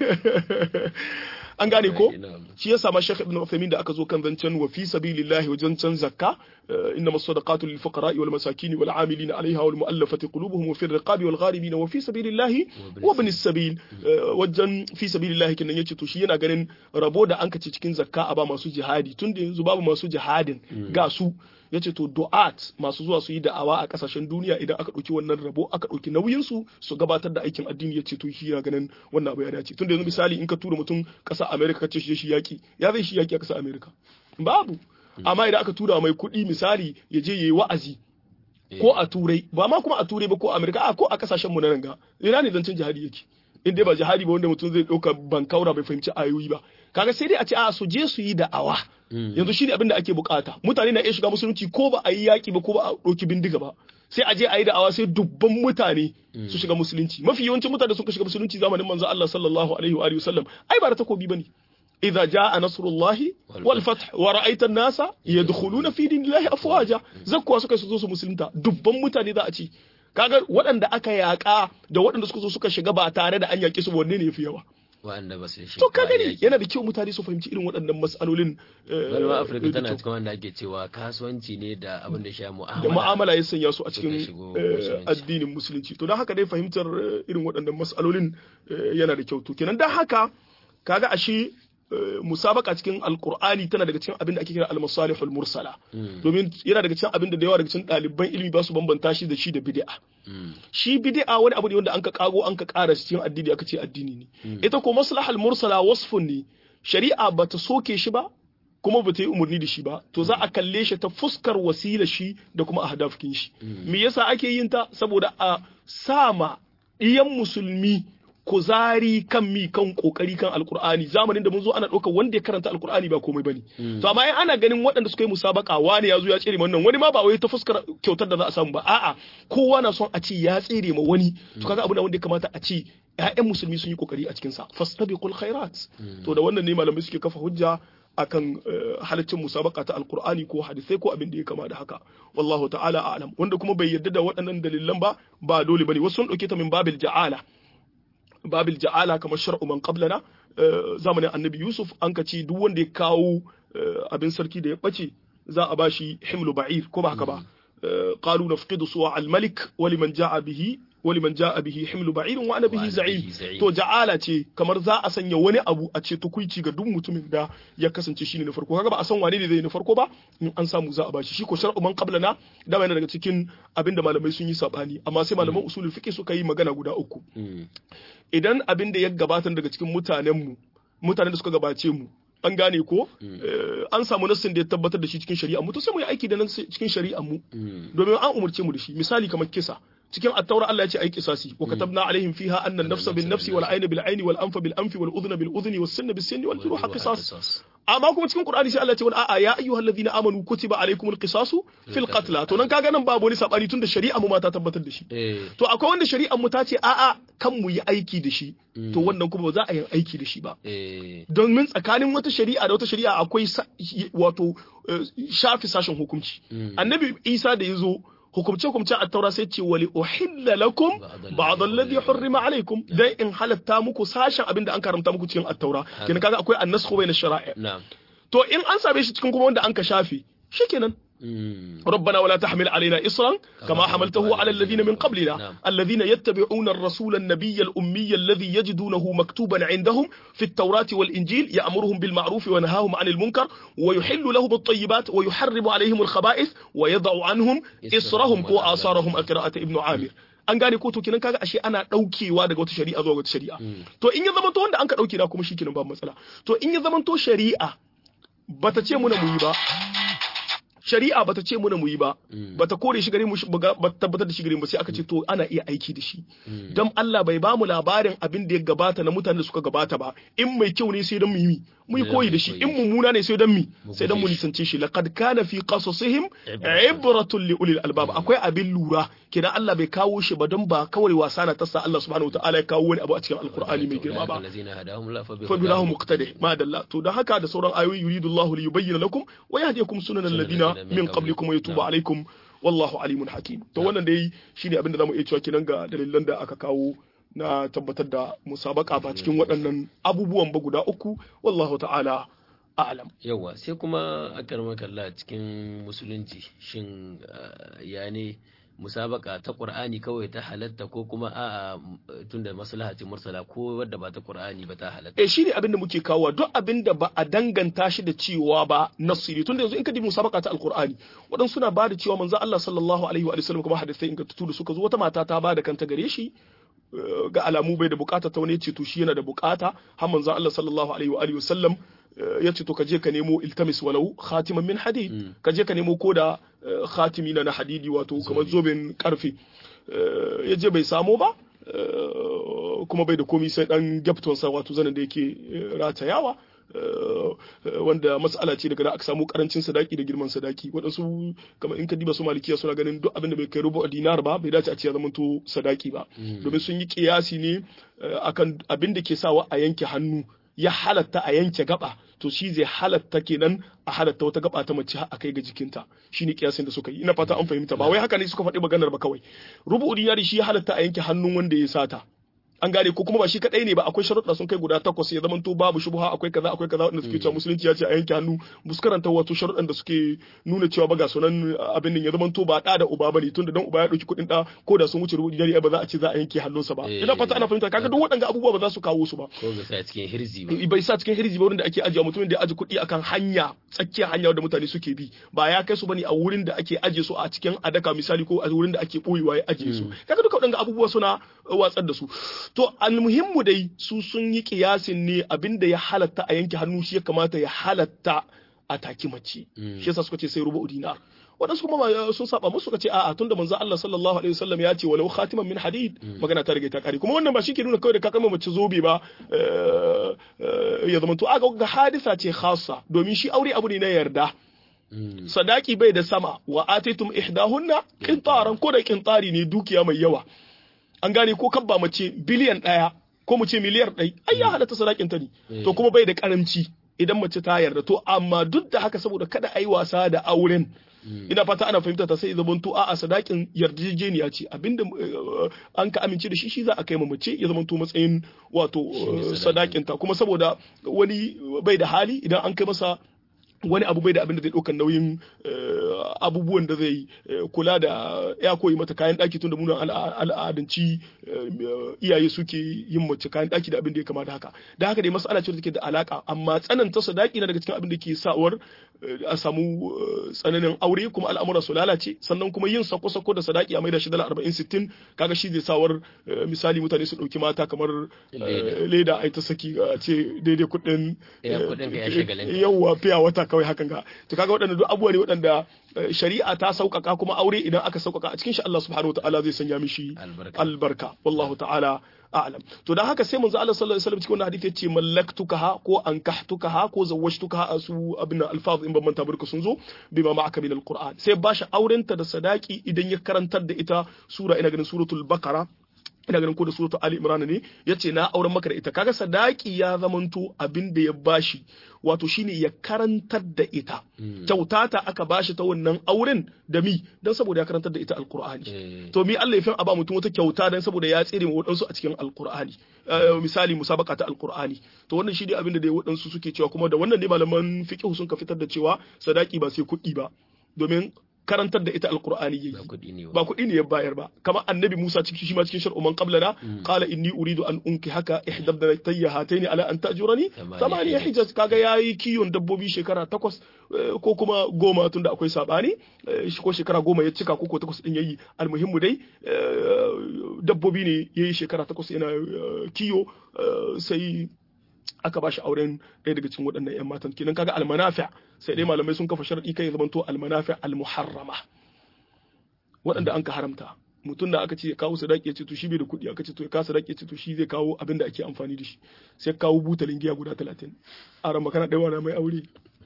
an gane ko shi yasa ma Sheikh Ibn Uthaymeen da aka zo kan zancen wa fi sabilillahi wa zancen zakka inna masadaqatu lil fuqara wal masakin wal amilina alaiha wal mu'allafati qulubuhum wa fi riqabi wal gharibin wa fi sabilillahi wa ibn sabil wajen fi sabilillahi kinan yace to shi yana ganin rabo da an kace cikin zakka a ba masu jihadi tunda yanzu babu masu jihadin ga su yace to du'at masu zuwa su yi da'awa a kasashen duniya idan aka dauki wannan rabo aka dauki nauyin su su gabatar da aikin addini yace to shi yana ganin wannan abu ya dace tunda yanzu misali in ka tura mutum kasa America kace shi shi yaki ya zai shi yaki a kasa America babu amma idan aka tura mai kuɗi misali ya je yayi wa'azi ko a turai ba ma kuma a turai ba ko a America a ko a kasashen mu na nan ga ina ne zancen jihadi yake in dai ba jihadi ba wanda mutum zai dauka bankaura bai fahimci ayoyi ba kaga sai dai a ce a su je su yi da'awa yanzu shine abin da ake bukata mutane na iya shiga musulunci ko ba a yi yaki ba ko ba a ɗauki bindiga ba sai a je a yi da'awa sai dubban mutane su shiga musulunci mafi yawancin mutane suka shiga musulunci zamanin manzo Allah sallallahu alaihi wa alihi wasallam ai ba da takobi bane idza jaa nasrullahi wal fath wa ra'aita an-nasa yadkhuluna fi dinillahi afwaja zakkuwa suka zo su musulunta dubban mutane za a ci kaga waɗanda aka yaƙa da waɗanda suka zo suka shiga ba tare da an yaƙi su wanne ne yafi yawa wanda ba su shi to ka gani yana da kyau mutane su fahimci irin waɗannan mas'alolin wani ma Afirka tana cikin wanda ake cewa kasuwanci ne da abin da ya mu'amala da mu'amala ya sanya su a cikin addinin musulunci to don haka dai fahimtar irin waɗannan mas'alolin yana da kyau to kenan dan haka kaga ashe musabaka cikin alkur'ani tana daga cikin abin da ake kira al-masalihul mursala domin yana daga cikin abin da da yawa daga cikin ɗaliban ilimi ba su bambanta shi da shi da bid'a shi bid'a wani abu ne wanda an ka kago an ka ƙara cikin addini aka ce addini ne ita ko maslahal mursala wasfun ne shari'a bata soke shi ba kuma bata yi umarni da shi ba to za a kalle shi ta fuskar wasila shi da kuma ahdafikin shi me yasa ake yin ta saboda a sama iyan musulmi kuzari kan mi kan kokari kan alkur'ani zamanin da mun zo ana ɗaukar wanda ya karanta alkur'ani ba komai bane to amma in ana ganin waɗanda suka yi musabaka wani ya zo ya tsere wannan wani ma ba wai ta fuskar kyautar da za a samu ba a'a kowa na son a ce ya tsere ma wani to kaga abu da wanda ya kamata a ce ƴaƴan musulmi sun yi kokari a cikin sa fastabiqul khairat to da wannan ne malamai suke kafa hujja akan halaccin musabaka ta alkur'ani ko hadisai ko abin da ya kama da haka wallahu ta'ala a'lam wanda kuma bai yarda da waɗannan dalilan ba ba dole bane wasu sun dauke ta min babil ja'ala babil ja'ala kamar shar'u man qablana zamanin annabi yusuf an ka ce duk wanda ya kawo abin sarki da ya bace za a bashi himlu ba'ir ko ba haka ba qalu nafqidu suwa al-malik wa liman ja'a bihi wa liman ja'a bihi himlu ba'ir wa ana bihi za'im to ja'ala ce kamar za a sanya wani abu a ce tukuici ga duk mutumin da ya kasance shine na farko kaga ba a san wane ne zai na farko ba in an samu za a bashi shi ko shar'u man qablana da yana daga cikin abinda malamai sun yi sabani amma sai malaman usulul fiqh suka yi magana guda uku idan abin da ya gabata daga cikin mutanenmu mutanen da suka gabace mu an gane ko an samu nassin da ya tabbatar da shi cikin shari'a mu to sai mu yi aiki da nan cikin shari'a mu domin an umurce mu da shi misali kamar kisa cikin at-taura Allah ya ce ai kisasi wa katabna alaihim fiha anna an-nafsa bin-nafsi wal ayna bil-ayni wal anfa bil-anfi wal udhna bil-udhni was sinna bis-sinni wal juruha qisas amma kuma cikin Qur'ani sai Allah ya ce a'a ya ayyuhalladhina amanu kutiba alaykumul qisasu fil qatl to nan kaga nan babu wani sabani tunda shari'a mu ma ta tabbatar da shi to akwai wanda shari'a mu ta ce a'a kan mu yi aiki da shi to wannan kuma ba za a yi aiki da shi ba domin tsakanin wata shari'a da wata shari'a akwai wato shafi sashen hukunci annabi Isa da yazo hukumce-hukumce a taura sai ce wali uhilla lakum ba'd alladhi hurrima alaykum dai in halatta muku sashen abin da an karamta muku cikin at-taura kenan kaga akwai an-nasxu bayna ash-shara'i to in an same shi cikin kuma wanda an ka shafe shikenan ربنا ولا تحمل علينا إصرا كما حملته على الذين من قبلنا الذين يتبعون الرسول النبي الأمي الذي يجدونه مكتوبا عندهم في التوراة والإنجيل يأمرهم بالمعروف وينهاهم عن المنكر ويحل لهم الطيبات ويحرم عليهم الخبائث ويضع عنهم إصرهم وآثارهم قراءة ابن عامر an gane ko to kenan kaga ashe ana daukewa daga wata shari'a zuwa wata shari'a to in ya zama to wanda an ka dauke da kuma shikenan ba matsala to in ya zama to shari'a bata ce muna mu yi ba shari'a bata ce muna mu yi ba bata kore shi gare mu ba tabbatar da shi gare mu sai aka ce to ana iya aiki da shi dan Allah bai ba mu labarin abin da ya gabata na mutanen da suka gabata ba in mai kyau ne sai dan mu yi mu yi koyi da shi in mummuna ne sai dan mi sai dan mu nisance shi laqad kana fi qasasihim ibratun li ulil albab akwai abin lura kidan Allah bai kawo shi ba dan ba kawai wasa na tassa Allah subhanahu wataala ya kawo wani abu a cikin alqur'ani mai girma ba fa bilahu muqtadi ma dalla to dan haka da sauran ayoyi yuridullahu li yubayyana lakum wa yahdiyakum sunanal ladina min qablikum wa yatuba alaikum wallahu alimun hakim to wannan dai shine abin da zamu iya cewa kinan ga dalilan da aka kawo na tabbatar da musabaka ba cikin waɗannan abubuwan ba guda uku wallahu ta'ala a'lam yawa sai kuma akar makalla cikin musulunci shin ya ne musabaka ta Qur'ani kawai ta halatta ko kuma a'a tunda maslaha ce mursala ko wadda ba ta Qur'ani ba ta halatta eh shine abin da muke kawo duk abin da ba a danganta shi da cewa ba nasiri tunda yanzu in ka di musabaka ta alqur'ani wadan suna ba da cewa manzo Allah sallallahu alaihi wa sallam kuma hadisi in ka tutu da suka zo wata mata ta ba da kanta gare shi ga alamu bai da bukata ta wani ce to shi yana da bukata har manzo Allah sallallahu alaihi wa alihi wasallam ya ce to ka je ka nemo iltamis walau khatiman min hadid ka je ka nemo koda khatimi na hadidi wato kamar zoben karfe ya je bai samu ba kuma bai da komai sai dan gafton sa wato zanen da yake ratayawa wanda mas'ala ce daga da aka samu karancin sadaki da girman sadaki waɗansu kamar in ka diba su malikiya suna ganin duk abin da bai kai rubu dinar ba bai dace a ce ya zamanto sadaki ba domin sun yi kiyasi ne akan abin da ke sawa a yanke hannu ya halatta a yanke gaba to shi zai halatta kenan a halatta wata gaba ta mace a kai ga jikinta shine kiyasin da suka yi ina fata an fahimta ba wai haka ne suka faɗi maganar ba kawai rubu dinari shi ya halatta a yanke hannun wanda ya sata an gane ko kuma ba shi kadai ne ba akwai sharuɗa sun kai guda takwas ya zamanto babu shubha akwai kaza akwai kaza wanda suke cewa musulunci ya ce a yanke hannu muskaranta wato sharuɗan da suke nuna cewa ba ga sunan abin nan ya zamanto ba da da uba bane tunda dan uba ya dauki kuɗin da ko da sun wuce rubuci dare ba za a ce za a yanke hannunsa ba ina fata ana fahimta kaga duk waɗannan abubuwa ba za su kawo su ba ko ga sa cikin hirzi ba bai sa cikin hirzi ba wurin da ake ajiye mutumin da ya aje kuɗi akan hanya tsakiyar hanya da mutane suke bi ba ya kai su bane a wurin da ake ajiye su a cikin adaka misali ko a wurin da ake boyewa ya ajiye su kaga duka waɗannan abubuwa suna watsar da su to almuhimmu dai su sun yi kiyasin ne abinda ya halatta a yanke hannu shi ya kamata ya halatta a taki mace shi yasa suka ce sai rubu dinar wadansu kuma sun saba musu suka ce a'a tunda manzo Allah sallallahu alaihi wasallam ya ce walau khatiman min hadid magana ta rage ta kare kuma wannan ba shi ke nuna kawai da ka kama mace zobe ba ya zama to aga ga hadisa ce khassa domin shi aure abu ne na yarda sadaki bai da sama wa atitum ihdahunna qintaran ko da qintari ne dukiya mai yawa an gane ko kabba mace biliyan daya ko mu ce miliyar ɗai ai ya halatta sadakin ta ne to kuma bai da karamci idan mace ta yarda to amma duk da haka saboda kada ai wasa da auren ina fata ana fahimta ta sai zaman to a'a sadakin yarjejeniya ce abinda an ka amince da shi shi za a kai ma mace ya zaman to matsayin wato sadakin ta kuma saboda wani bai da hali idan an kai masa wani abu bai da abin da zai ɗaukar nauyin abubuwan da zai kula da ya koyi mata kayan ɗaki tun da munan al'adanci iyaye suke yin mace kayan ɗaki da abin da ya kama da haka da haka dai mas'ala ce take da alaka amma tsananta sadaki na daga cikin abin da ke sawar a samu tsananin aure kuma al'amura su lalace sannan kuma yin sako-sako da sadaki a maida shi dala arba'in sittin kaga shi zai sawar misali mutane su ɗauki mata kamar leda a ta saki a ce daidai kuɗin yawwa fiya wata kawai hakan ga to kaga waɗanda duk abubuwa ne waɗanda shari'a ta sauƙaƙa kuma aure idan aka sauƙaƙa a cikin shi Allah subhanahu wataala zai sanya mishi albarka wallahu ta'ala a'lam to dan haka sai manzo Allah sallallahu alaihi wasallam cikin wannan hadisi yace mallaktukaha ko ankahtukaha ko zawwajtukaha su abin alfaz in ban manta barka sun zo bima ma'aka min alquran sai bashi aurenta da sadaki idan ya karantar da ita sura ina ganin suratul baqara ina ganin ko da suratul ali imran ne yace na auren maka da ita kaga sadaki ya zamanto abin da ya bashi wato shine ya karantar da ita kyauta ta aka bashi ta wannan auren da mi dan saboda ya karantar da ita alqur'ani to mi Allah ya fin aba mutum wata kyauta dan saboda ya tsere wa wadansu a cikin alqur'ani misali musabaka ta alqur'ani to wannan shi ne abin da dai wadansu suke cewa kuma da wannan ne malaman fiqh sun ka fitar da cewa sadaki ba sai kuɗi ba domin karantar da ita alqur'ani yayi ba kuɗi ne ya bayar ba kamar annabi Musa cikin shi ma cikin shar'u man qablana qala inni uridu an unki haka ihdabna tayyahataini ala an tajurani thamaniya hijaz kaga yayi kiyon dabbobi shekara takwas ko kuma goma tunda akwai sabani ko shekara goma ya cika ko ko takwas din yayi almuhimmu dai dabbobi ne yayi shekara takwas yana kiyo sai aka bashi auren ɗaya daga cikin waɗannan ƴan matan kenan kaga almanafi sai dai malamai sun kafa sharadi kai zamanto almanafi almuharrama waɗanda an ka haramta mutum da aka ce ya kawo sadaki ya ce to shi bai da kuɗi aka ce to ya kawo sadaki ya ce to shi zai kawo abin da ake amfani da shi sai kawo butalin giya guda talatin a ran makana ɗaya wani mai aure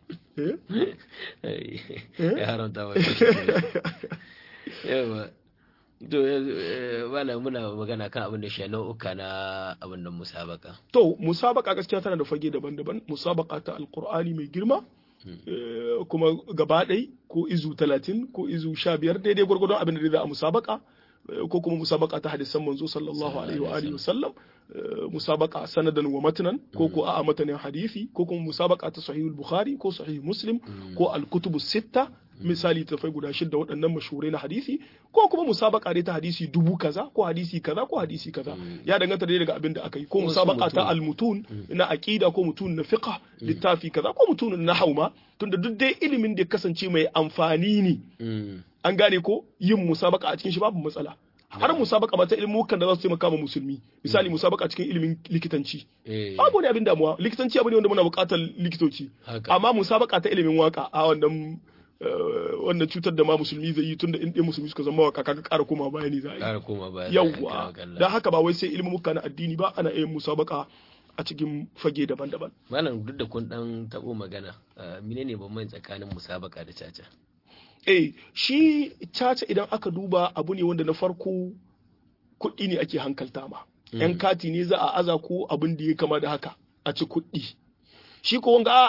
ya haramta ba yawa to wala muna magana kan abin da shi nau'uka na abin da musabaka to musabaka gaskiya tana da fage daban-daban musabaka ta alqur'ani mai girma kuma gaba ɗai ko izu talatin ko izu sha biyar daidai gwargwadon abin da za a musabaka ko kuma musabaka ta hadisan manzo sallallahu alaihi wa alihi wasallam musabaka sanadan wa matnan ko ko a matanin hadisi ko kuma musabaka ta sahih al-bukhari ko sahih muslim ko al-kutub sitta misali tafai guda shidda waɗannan mashhurai na hadisi ko kuma musabaka dai ta hadisi dubu kaza ko hadisi kaza ko hadisi kaza ya danganta dai daga abin da aka yi ko musabaka ta al-mutun na aqida ko mutun na fiqh littafi kaza ko mutun na nahwu tunda duk dai ilimin da kasance mai amfani ne an gane ko yin musabaka a cikin shi babu matsala har musabaka ba ta ilmukan da za su taimaka ma musulmi misali musabaka cikin ilimin likitanci babu ne abin damuwa likitanci abu ne wanda muna buƙatar likitoci amma musabaka ta ilimin waka a wannan wannan cutar da ma musulmi zai yi tunda in ɗin musulmi suka zama waka kaga ƙara koma baya ne za a yi ƙara koma baya yawwa dan haka ba wai sai ilmuka na addini ba ana yin musabaka a cikin fage daban-daban malam duk da kun dan tabo magana menene bambanci tsakanin musabaka da caca eh shi caca idan aka duba abu ne wanda na farko kuɗi ne ake hankalta ma yan kati ne za a aza ko abin da ya kama da haka a ci kuɗi shi ko wanga a'a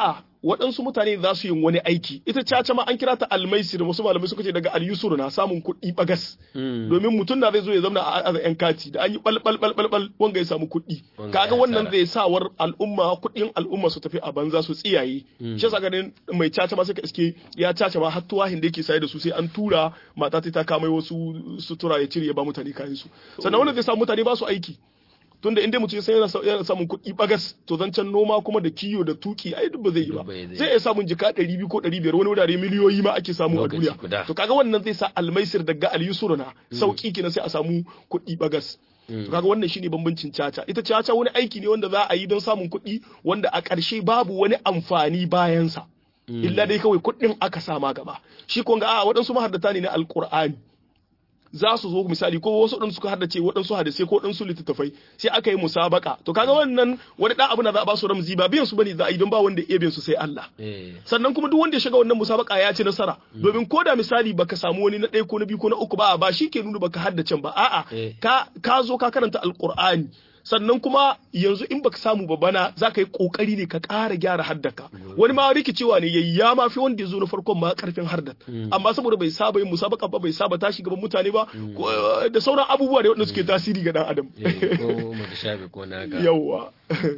waɗansu mutane za su yin wani aiki ita caca ma an kira ta almaisir wasu malamai suka ce daga alyusur na samun kuɗi bagas domin mutum na zai zo ya zama a yan kati da an yi bal bal bal bal bal wanga ya samu kuɗi kaga wannan zai sa war al'umma kuɗin al'umma su tafi a banza su tsiyaye shi yasa ganin mai caca ma suka iske ya caca ma har tuwahin da yake saye da su sai an tura mata ta kama wasu sutura ya cire ya ba mutane kayan su sannan wannan zai sa mutane ba su aiki tunda inda mutum sai yana samun kuɗi bagas to zancen noma kuma da kiyo da tuki ai duk ba zai yi ba zai iya samun jika ɗari biyu ko ɗari biyar wani wurare miliyoyi ma ake samu a duniya to kaga wannan zai sa almaisir daga alyusurna sauki kenan sai a samu kuɗi bagas to kaga wannan shine bambancin caca ita caca wani aiki ne wanda za a yi don samun kuɗi wanda a ƙarshe babu wani amfani bayan sa illa dai kawai kuɗin aka sama gaba shi kun ga a waɗansu mahaddata ne na alqur'ani za su zo misali ko wasu ɗan suka haddace waɗansu hadisai ko ɗansu littattafai sai aka yi musabaka to kaga wannan wani ɗan abu na za a ba su ramzi ba biyan su bane za a yi don ba wanda ya biyan su sai Allah sannan kuma duk wanda ya shiga wannan musabaka ya ci nasara domin ko da misali baka samu wani na ɗaya ko na biyu ko na uku ba ba shi ke nuna baka haddace ba a'a ka ka zo ka karanta alqur'ani sannan kuma yanzu in baka samu ba bana za ka yi kokari ne ka ƙara gyara haddaka wani ma rikicewa ne yayi ya ma fi wanda ya zo na farkon ma karfin hardat amma saboda bai saba yin musabaka ba bai saba tashi gaban mutane ba da sauran abubuwa da wanda suke tasiri ga dan adam ko mutashabi ko naga yawa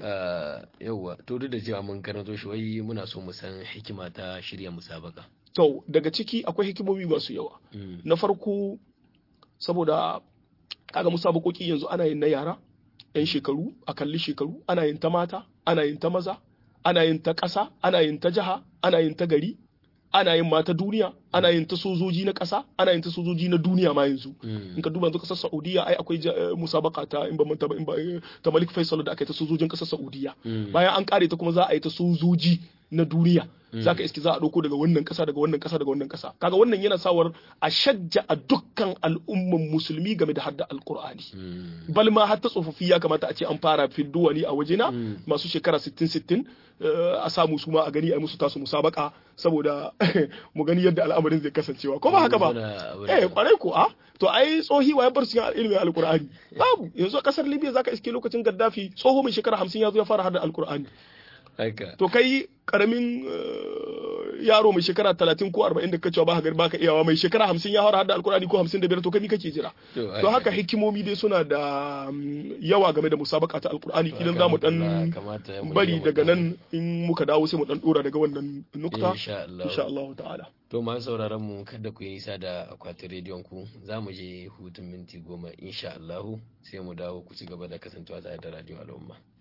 yawa to duk da cewa mun karanto shi wai muna so mu san hikima ta shirya musabaka to daga ciki akwai hikimomi masu yawa na farko saboda kaga musabakoki yanzu ana yin na yara yan shekaru a kalli shekaru ana yin ta mata ana yin ta maza ana yin ta ƙasa ana yin ta jiha ana yin ta gari ana yin mata duniya ana yin ta sojoji na ƙasa ana yin ta sojoji na duniya ma yanzu in ka duba yanzu ƙasar Saudiya ai akwai musabaka ta in ba manta ba in ba ta Malik Faisal da aka yi ta sojojin ƙasar Saudiya bayan an kare ta kuma za a yi ta sojoji na duniya zaka iski za a dauko daga wannan kasa daga wannan kasa daga wannan kasa kaga wannan yana sawar a shajja a dukkan al'umman musulmi game da hadda alqur'ani bal ma hatta tsofaffi ya kamata a ce an fara fidduwani a wajena masu shekara sittin sittin a samu su ma a gani a musu tasu musabaka saboda mu gani yadda al'amarin zai kasancewa ko ba haka ba eh kwarai ko a to ai tsohi wa ya bar cikin ilimin alqur'ani babu yanzu a kasar Libya zaka iske lokacin Gaddafi tsoho mai shekara hamsin ya zo ya fara hadda alqur'ani to kai karamin yaro mai shekara talatin ko arba'in da kacewa ba ka baka iyawa mai shekara hamsin ya haura hadda alkurani ko hamsin da biyar to kai kake jira to haka hikimomi dai suna da yawa game da musabaka ta alkurani idan za mu dan bari daga nan in muka dawo sai mu dan dora daga wannan nukta insha Allah ta'ala to ma sauraron mu kada ku yi nisa da akwatin rediyon ku za mu je hutun minti goma insha Allah sai mu dawo ku ci gaba da kasancewa tare da radio al'umma.